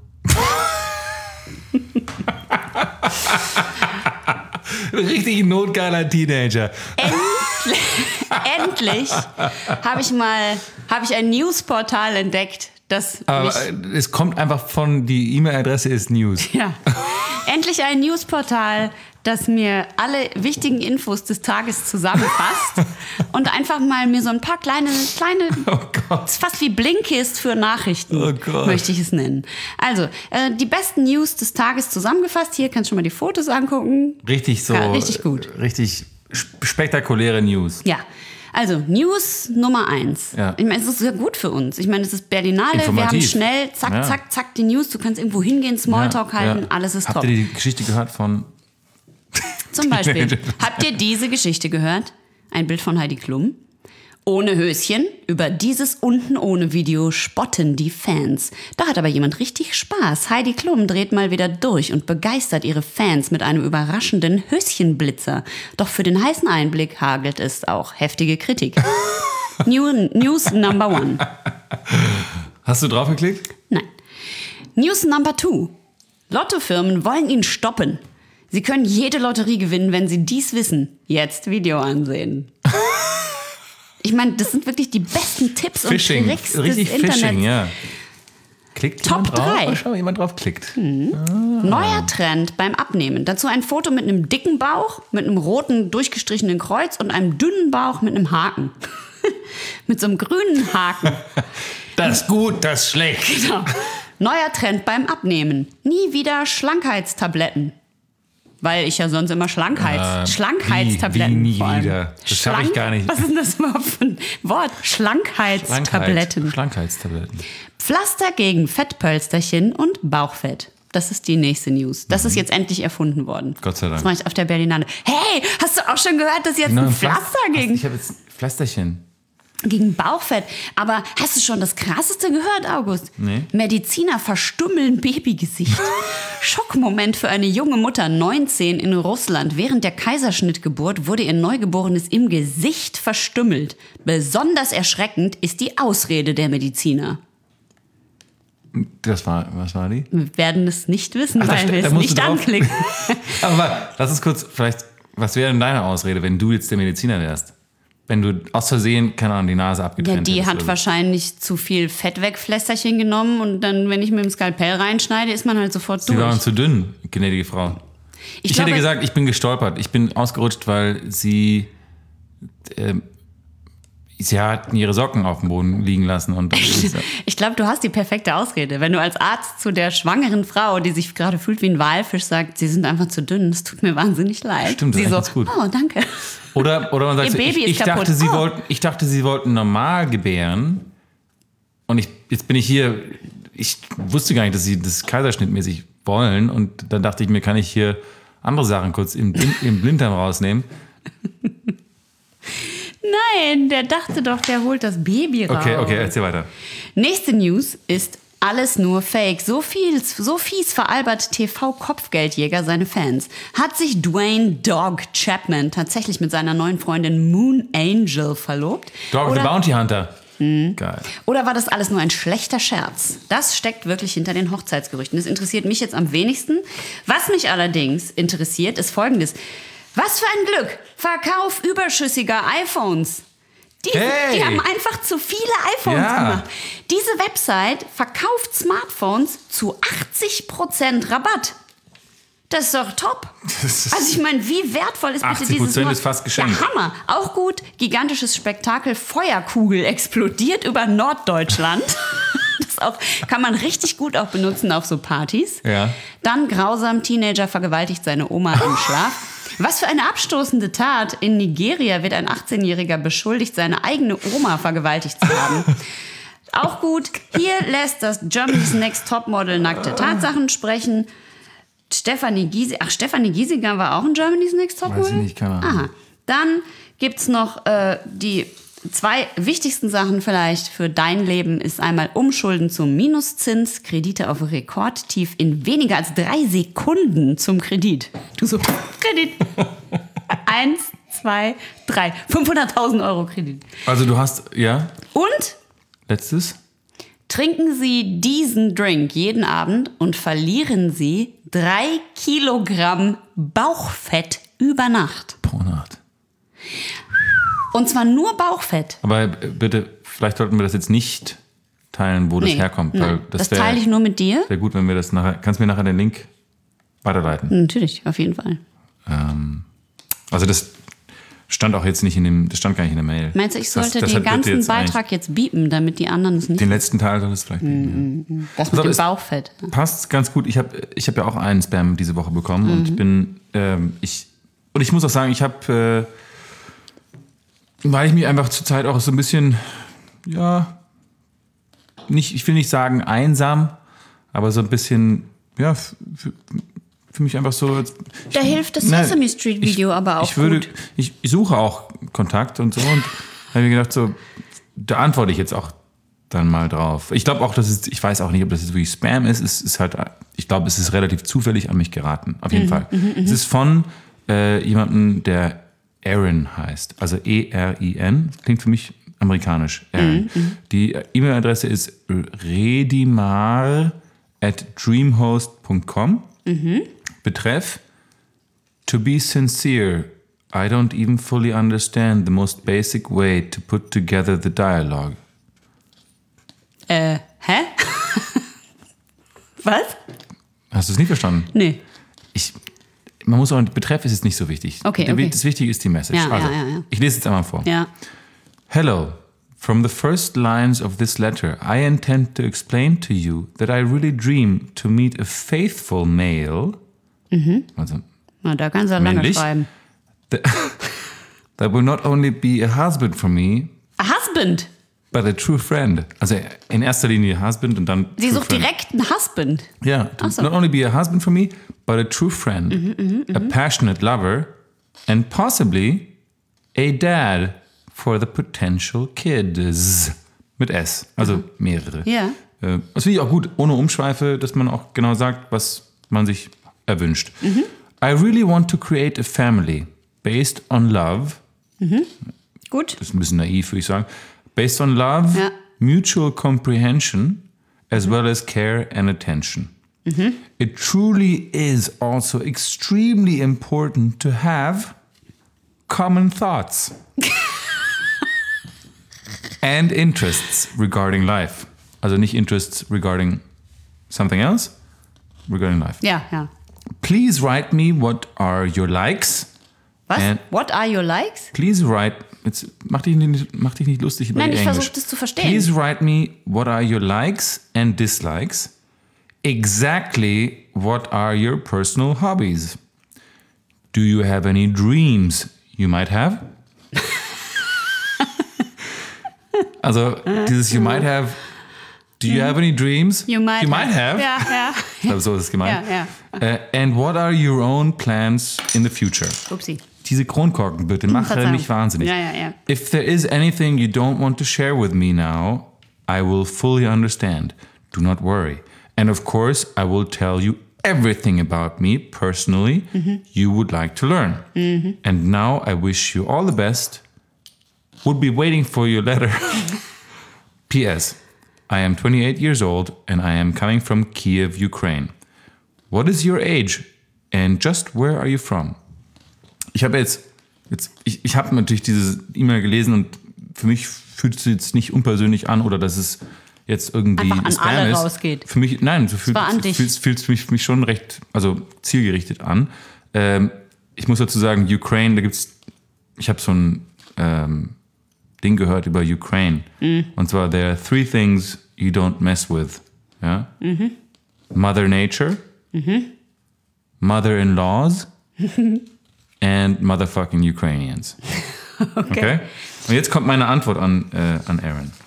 Richtig notgeiler Teenager. Endlich, endlich habe ich mal habe ich ein Newsportal entdeckt, das Aber mich, es kommt einfach von, die E-Mail-Adresse ist News. ja, endlich ein Newsportal, das mir alle wichtigen Infos des Tages zusammenfasst und einfach mal mir so ein paar kleine, kleine, Oh Gott. ist fast wie Blinkist für Nachrichten, Oh Gott. möchte ich es nennen. Also, äh, die besten News des Tages zusammengefasst. Hier kannst du schon mal die Fotos angucken. Richtig so. Ja, richtig gut. Richtig sp- spektakuläre News. Ja, also News Nummer eins. Ja. Ich meine, es ist sehr gut für uns. Ich meine, es ist Berlinale, wir haben Informativ. schnell, zack, Ja. zack, zack, die News. Du kannst irgendwo hingehen, Smalltalk Ja, halten, ja. alles ist Habt top. ihr die Geschichte gehört von... Zum Beispiel, habt ihr diese Geschichte gehört? Ein Bild von Heidi Klum. Ohne Höschen. Über dieses unten ohne Video spotten die Fans. Da hat aber jemand richtig Spaß. Heidi Klum dreht mal wieder durch und begeistert ihre Fans mit einem überraschenden Höschenblitzer. Doch für den heißen Einblick hagelt es auch heftige Kritik. New, News number one. Hast du draufgeklickt? Nein. News number two. Lottofirmen wollen ihn stoppen. Sie können jede Lotterie gewinnen, wenn sie dies wissen. Jetzt Video ansehen. Ich meine, das sind wirklich die besten Tipps Phishing. und Tricks Richtig des Internets. Phishing, ja. Klickt Top jemand drauf? drei. Mal schauen, jemand drauf klickt. Neuer Trend beim Abnehmen. Dazu ein Foto mit einem dicken Bauch, mit einem roten durchgestrichenen Kreuz und einem dünnen Bauch mit einem Haken. Mit so einem grünen Haken. Das ist gut, das ist schlecht. Genau. Neuer Trend beim Abnehmen. Nie wieder Schlankheitstabletten. Weil ich ja sonst immer Schlankheits, Äh, Schlankheitstabletten wie- wie nie vor allem. wieder? Das schaff ich gar nicht. Was ist denn das überhaupt für ein Wort? Schlankheitstabletten. Schlankheitstabletten. Pflaster gegen Fettpölsterchen und Bauchfett. Das ist die nächste News. Das Mhm. ist jetzt endlich erfunden worden. Gott sei Dank. Das mache ich auf der Berlinale. Hey, hast du auch schon gehört, dass jetzt Genau, ein Pflaster- Pflaster gegen, Ich habe jetzt Pflasterchen. gegen Bauchfett. Aber hast du schon das Krasseste gehört, August? Nee. Mediziner verstümmeln Babygesicht. Schockmoment für eine junge Mutter, neunzehn, in Russland. Während der Kaiserschnittgeburt wurde ihr Neugeborenes im Gesicht verstümmelt. Besonders erschreckend ist die Ausrede der Mediziner. Das war, was war die? Wir werden es nicht wissen, Ach, da weil ste- wir da es musst nicht du drauf- anklicken. Aber lass uns kurz, vielleicht, was wäre denn deine Ausrede, wenn du jetzt der Mediziner wärst? Wenn du aus Versehen, keine Ahnung, die Nase Ja, abgetrennt die hättest hat oder so. wahrscheinlich zu viel Fettwegflästerchen genommen und dann, wenn ich mit dem Skalpell reinschneide, ist man halt sofort Sie waren durch. zu dünn, gnädige Frau. Ich, Ich hätte glaube- gesagt, ich bin gestolpert. Ich bin ausgerutscht, weil sie, ähm, sie hat ihre Socken auf dem Boden liegen lassen. Und Ich glaube, du hast die perfekte Ausrede. Wenn du als Arzt zu der schwangeren Frau, die sich gerade fühlt wie ein Walfisch, sagt, sie sind einfach zu dünn, es tut mir wahnsinnig leid. Stimmt, das sie ist so, echt ganz gut. oh, danke. Oder, oder man sagt, Ihr so, Baby ich, ist ich, kaputt. dachte, sie Oh. wollten, ich dachte, sie wollten normal gebären. Und ich, jetzt bin ich hier, ich wusste gar nicht, dass sie das kaiserschnittmäßig wollen. Und dann dachte ich mir, kann ich hier andere Sachen kurz im, Blin- im Blinddarm rausnehmen. Nein, der dachte doch, der holt das Baby raus. Okay, okay, erzähl weiter. Nächste News ist alles nur Fake. So viel, so fies veralbert T V-Kopfgeldjäger seine Fans. Hat sich Dwayne Dog Chapman tatsächlich mit seiner neuen Freundin Moon Angel verlobt? Dog the Oder, Bounty Hunter. Geil. oder war das alles nur ein schlechter Scherz? Das steckt wirklich hinter den Hochzeitsgerüchten. Das interessiert mich jetzt am wenigsten. Was mich allerdings interessiert, ist Folgendes. Was für ein Glück! Verkauf überschüssiger iPhones. Die, Hey! die haben einfach zu viele iPhones Ja. gemacht. Diese Website verkauft Smartphones zu achtzig Prozent Rabatt. Das ist doch top. Das ist- Also ich meine, wie wertvoll ist bitte achtzig dieses Prozent Smart- ist fast geschenkt. Ja, Hammer. Auch gut. Gigantisches Spektakel. Feuerkugel explodiert über Norddeutschland. Das auch, kann man richtig gut auch benutzen auf so Partys. Ja. Dann grausam Teenager vergewaltigt seine Oma im Schlaf. Was für eine abstoßende Tat. In Nigeria wird ein achtzehnjähriger beschuldigt, seine eigene Oma vergewaltigt zu haben. Auch gut. Hier lässt das Germany's Next Topmodel nackte Tatsachen sprechen. Stefanie Giesinger. Ach, Stefanie Giesinger war auch ein Germany's Next Topmodel? Weiß ich nicht, keine Ahnung. Aha. Dann gibt's noch äh, die zwei wichtigsten Sachen vielleicht für dein Leben. Ist einmal Umschulden zum Minuszins, Kredite auf Rekordtief in weniger als drei Sekunden zum Kredit. Du so, Kredit. Eins, zwei, drei. fünfhunderttausend Euro Kredit. Also du hast, ja? Und? Letztes? Trinken Sie diesen Drink jeden Abend und verlieren Sie drei Kilogramm Bauchfett über Nacht. Pro Nacht. Und zwar nur Bauchfett. Aber bitte, vielleicht sollten wir das jetzt nicht teilen, wo das Nee, herkommt. nein, Weil das wär, teile ich nur mit dir. Wäre gut, wenn wir das nachher. Kannst du mir nachher den Link weiterleiten? Natürlich, auf jeden Fall. Ähm, also das stand auch jetzt nicht in dem, das stand gar nicht in der Mail. Meinst du, ich sollte das, das den ganzen jetzt Beitrag jetzt biepen, damit die anderen es nicht... Den letzten Teil soll es vielleicht biepen. Mm, das Also mit dem es Bauchfett. passt ganz gut. Ich habe ich hab ja auch einen Spam diese Woche bekommen und ich bin, ähm, ich, und ich muss auch sagen, ich habe, äh, weil ich mich einfach zurzeit auch so ein bisschen, ja, nicht, ich will nicht sagen einsam, aber so ein bisschen, ja, f- f- für mich einfach so. Da hilft das Nein, Sesame Street Video ich, aber auch ich würde, gut. Ich, ich suche auch Kontakt und so und habe mir gedacht, so, da antworte ich jetzt auch dann mal drauf. Ich glaube auch, dass es, ich weiß auch nicht, ob das jetzt wirklich Spam ist. Es ist halt, ich glaube, es ist relativ zufällig an mich geraten. Auf jeden Mhm, Fall. Es ist von äh, jemandem, der Aaron heißt. Also E R I N. Klingt für mich amerikanisch. Aaron. Mhm, Die E-Mail-Adresse ist redimar at dreamhost punkt com. Mhm. Betreff: To be sincere, I don't even fully understand the most basic way to put together the dialogue. Äh, hä? Was? Hast du es nicht verstanden? Nee. Ich, man muss auch, Betreff ist jetzt nicht so wichtig. Okay, Der- okay. Das Wichtige ist die Message. Ja, also, ja, ja, ja. ich lese jetzt einmal vor. Ja. Hello. From the first lines of this letter, I intend to explain to you that I really dream to meet a faithful male, also Na, da kannst du lange Männlich. schreiben. that, that will not only be a husband for me, A Husband. but a true friend. Also in erster Linie Husband und dann Sie true sucht friend. direkt einen Husband. Ja, to Ach so. not only be a husband for me, but a true friend, a passionate lover, and possibly a dad for the potential kids. Mit S, also mehrere. Ja. Äh, Das finde ich auch gut, ohne Umschweife, dass man auch genau sagt, was man sich erwünscht. I really want to create a family based on love. Gut. Das ist ein bisschen naiv, würde ich sagen. Based on love, Ja. mutual comprehension, as well as care and attention. It truly is also extremely important to have common thoughts and interests regarding life. Also nicht interests regarding something else, regarding life. Ja, ja. Please write me what are your likes. Was? And What are your likes? please write, jetzt mach dich nicht, mach dich nicht lustig über Nein, die ich Englisch. versuche das zu verstehen. Please write me what are your likes and dislikes. Exactly what are your personal hobbies? Do you have any dreams you might have? Also dieses you might have. Do you have any dreams You might, you might have? Ja, ja. Ich glaube, so ist es gemeint. Ja, Uh, and what are your own plans in the future? Upsi. Diese Kronkorken, bitte, mach Verzeihung. mich wahnsinnig. Ja, ja, ja. If there is anything you don't want to share with me now, I will fully understand. Do not worry. And of course, I will tell you everything about me personally you would like to learn. And now I wish you all the best. Would be waiting for your letter. P S. I am twenty-eight years old and I am coming from Kiev, Ukraine. What is your age? And just where are you from? Ich habe jetzt, jetzt ich, ich habe natürlich diese E-Mail gelesen und für mich fühlt es jetzt nicht unpersönlich an oder dass es jetzt irgendwie Einfach an Spam alle ist. rausgeht. Für mich, nein, so fühlt war an es dich. fühlt, fühlt mich, für mich schon recht, also zielgerichtet an. Ähm, ich muss dazu sagen, Ukraine, da gibt's, ich habe so ein ähm, Ding gehört über Ukraine. Mhm. Und zwar, there are three things you don't mess with. Ja? Mhm. Mother Nature, Mother-in-Laws and motherfucking Ukrainians. Okay. okay? Und jetzt kommt meine Antwort an, äh, an Aaron.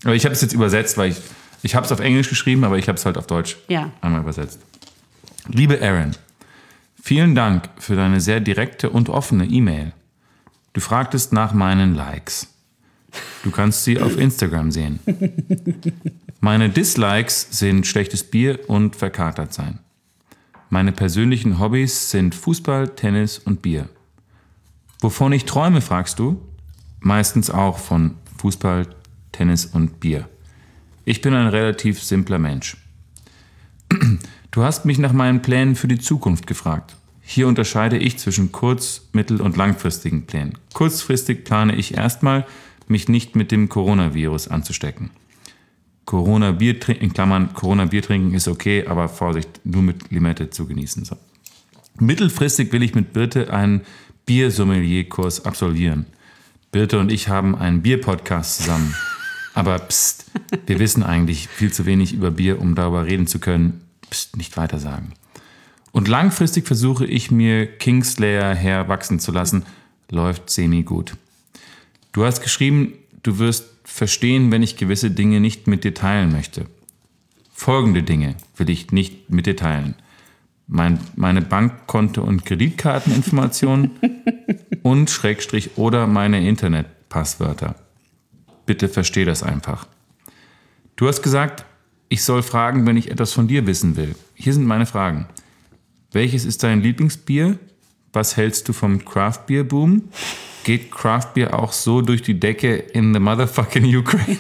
Aber ich habe es jetzt übersetzt, weil ich, ich habe es auf Englisch geschrieben, aber ich habe es halt auf Deutsch Ja. einmal übersetzt. Liebe Erin, vielen Dank für deine sehr direkte und offene E-Mail. Du fragtest nach meinen Likes. Du kannst sie auf Instagram sehen. Meine Dislikes sind schlechtes Bier und verkatert sein. Meine persönlichen Hobbys sind Fußball, Tennis und Bier. Wovon ich träume, fragst du? Meistens auch von Fußball, Tennis und Bier. Ich bin ein relativ simpler Mensch. Du hast mich nach meinen Plänen für die Zukunft gefragt. Hier unterscheide ich zwischen kurz-, mittel- und langfristigen Plänen. Kurzfristig plane ich erstmal, mich nicht mit dem Coronavirus anzustecken. Corona-Bier trinken, in Klammern, Corona-Bier trinken ist okay, aber Vorsicht, nur mit Limette zu genießen. So. Mittelfristig will ich mit Birte einen Biersommelier-Kurs absolvieren. Birte und ich haben einen Bier-Podcast zusammen. Aber pst, wir wissen eigentlich viel zu wenig über Bier, um darüber reden zu können. Pst, nicht weiter sagen. Und langfristig versuche ich mir Kingslayer herwachsen zu lassen. Läuft semi gut. Du hast geschrieben, du wirst verstehen, wenn ich gewisse Dinge nicht mit dir teilen möchte. Folgende Dinge will ich nicht mit dir teilen. Mein, meine Bankkonto- und Kreditkarteninformationen und Schrägstrich oder meine Internetpasswörter. Bitte versteh das einfach. Du hast gesagt, ich soll fragen, wenn ich etwas von dir wissen will. Hier sind meine Fragen. Welches ist dein Lieblingsbier? Was hältst du vom Craft-Bier-Boom? Geht Craft-Bier auch so durch die Decke in the motherfucking Ukraine?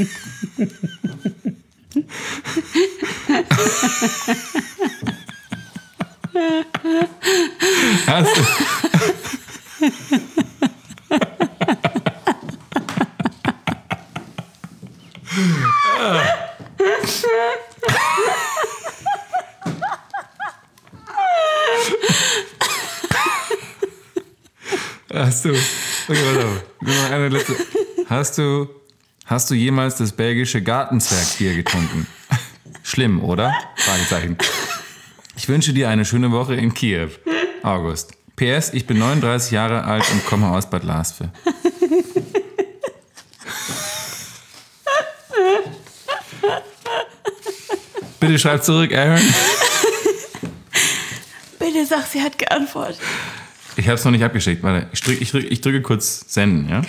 Hast du... Hast du, okay, warte auf. Noch eine letzte. Hast du, hast du jemals das belgische Gartenzwergbier getrunken? Schlimm, oder? Fragezeichen. Ich wünsche dir eine schöne Woche in Kiew. August. P S, ich bin neununddreißig Jahre alt und komme aus Bad Lasve. Bitte schreib zurück, Aaron. Bitte sag, sie hat geantwortet. Ich habe es noch nicht abgeschickt. Warte, ich, drück, ich, drück, ich drücke kurz Senden, ja?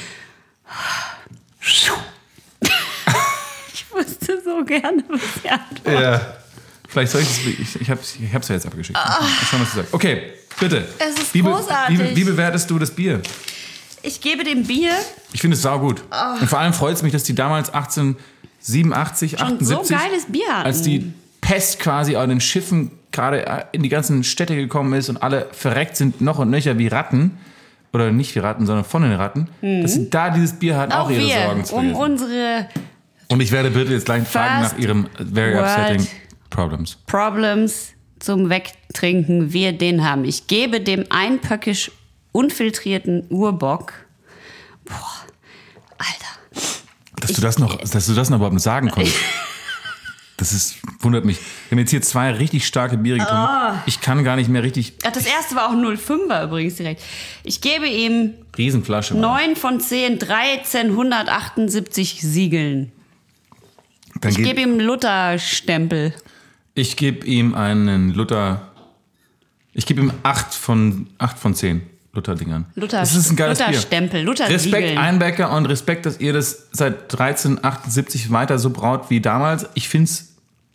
Ich wüsste so gerne, was sie antwortet. Ja. Vielleicht soll ich es... Ich, ich habe es ich hab's ja jetzt abgeschickt. Mal schauen, was du sagst. Okay, bitte. Es ist wie, großartig. Wie, wie bewertest du das Bier? Ich gebe dem Bier Ich finde es saugut. Oh. Und vor allem freut es mich, dass die damals achtzehnhundertsiebenundachtzig, schon achtundsiebzig... so geiles Bier hatten. Als die Pest quasi an den Schiffen gerade in die ganzen Städte gekommen ist und alle verreckt sind noch und nöcher wie Ratten, oder nicht wie Ratten, sondern von den Ratten, mhm. dass sie da dieses Bier hatten, auch, auch ihre wir, Sorgen zu um lesen. unsere Und ich werde bitte jetzt gleich fragen nach ihrem very upsetting Problems. Problems zum Wegtrinken wir den haben. Ich gebe dem einpöckisch unfiltrierten Urbock. Boah, Alter. Dass ich, du das noch, dass du das noch überhaupt sagen konntest. Das ist, wundert mich. Wir haben jetzt hier zwei richtig starke Biere getrunken. Oh. Ich kann gar nicht mehr richtig... Ach, das erste war auch null Komma fünfer übrigens direkt. Ich gebe ihm... Riesenflasche. neun von zehn, dreizehnhundertachtundsiebzig Siegeln. Dann ich gebe ihm einen Luther-Stempel. Ich gebe ihm einen Luther... Ich gebe ihm acht von zehn Luther-Dingern. Luther, das ist ein geiles Luther-Stempel, Luther-Siegeln. Respekt Einbecker und Respekt, dass ihr das seit dreizehnhundertachtundsiebzig weiter so braut wie damals. Ich finde es...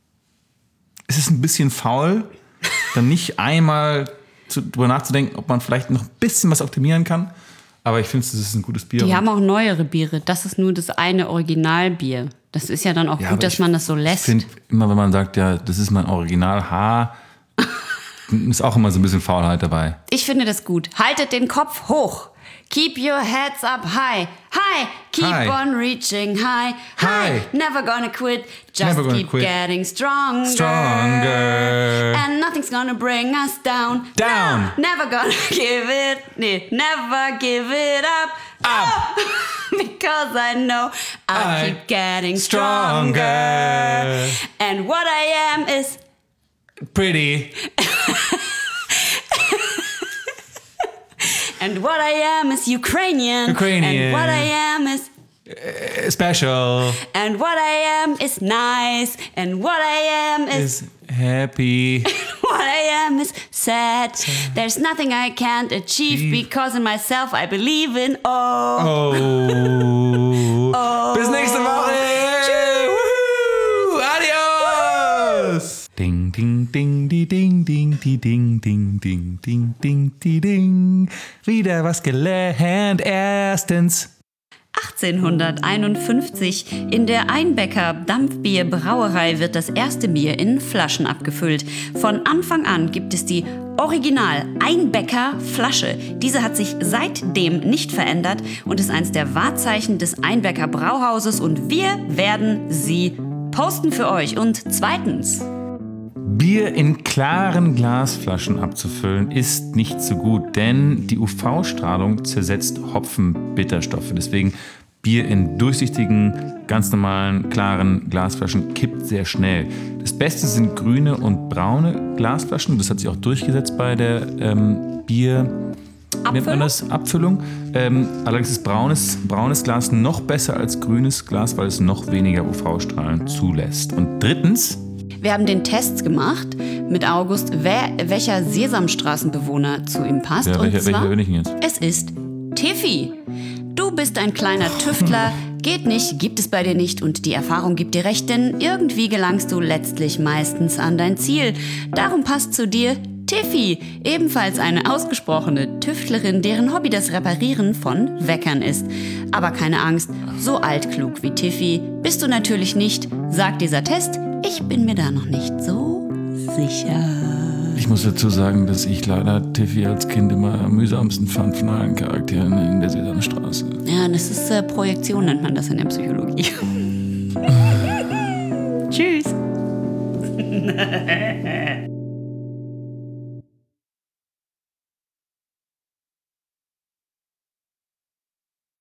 Es ist ein bisschen faul, dann nicht einmal zu, drüber nachzudenken, ob man vielleicht noch ein bisschen was optimieren kann. Aber ich finde, es ist ein gutes Bier. Die haben auch neuere Biere. Das ist nur das eine Originalbier. Das ist ja dann auch ja, gut, dass ich, man das so lässt. Ich finde immer, wenn man sagt, ja, das ist mein Original H, ist auch immer so ein bisschen Faulheit dabei. Ich finde das gut. Haltet den Kopf hoch. Keep your heads up high. High. Keep high. on reaching high. High. High. Never gonna quit. Just Never keep quit. getting stronger. Stronger. And nothing's gonna bring us down. Down. No, never gonna give it. Nee, never give it up. Up. Oh, because I know I'll I keep getting stronger. stronger. And what I am is pretty. And what I am is Ukrainian. Ukrainian. And what I am is uh, special. And what I am is nice. And what I am is... Is happy. What I am is sad. There's nothing I can't achieve because in myself I believe in oh. Oh. Oh. Bis nächste Woche. Tschüss. Adios. Ding, ding, ding, die, ding, ding, die, ding, ding, ding, ding, ding, die, ding. Wieder was gelernt. Erstens. achtzehnhunderteinundfünfzig. In der Einbecker Dampfbierbrauerei wird das erste Bier in Flaschen abgefüllt. Von Anfang an gibt es die Original Einbecker Flasche. Diese hat sich seitdem nicht verändert und ist eines der Wahrzeichen des Einbecker Brauhauses und wir werden sie posten für euch. Und zweitens... Bier in klaren Glasflaschen abzufüllen ist nicht so gut, denn die U V-Strahlung zersetzt Hopfenbitterstoffe. Deswegen Bier in durchsichtigen, ganz normalen, klaren Glasflaschen kippt sehr schnell. Das Beste sind grüne und braune Glasflaschen. Das hat sich auch durchgesetzt bei der ähm, Bier... Nennt man das? Abfüllung. Ähm, allerdings ist braunes, braunes Glas noch besser als grünes Glas, weil es noch weniger U V-Strahlen zulässt. Und drittens... Wir haben den Test gemacht mit August, wer, welcher Sesamstraßenbewohner zu ihm passt. Ja, welcher, und zwar, welcher bin ich denn jetzt? Es ist Tiffy. Du bist ein kleiner Tüftler, geht nicht, gibt es bei dir nicht und die Erfahrung gibt dir recht, denn irgendwie gelangst du letztlich meistens an dein Ziel. Darum passt zu dir Tiffy, ebenfalls eine ausgesprochene Tüftlerin, deren Hobby das Reparieren von Weckern ist. Aber keine Angst, so altklug wie Tiffy bist du natürlich nicht, sagt dieser Test. Ich bin mir da noch nicht so sicher. Ich muss dazu sagen, dass ich leider Tiffy als Kind immer am mühsamsten fand von allen Charakteren in der Sesamstraße. Ja, das ist äh, Projektion, nennt man das in der Psychologie. Tschüss.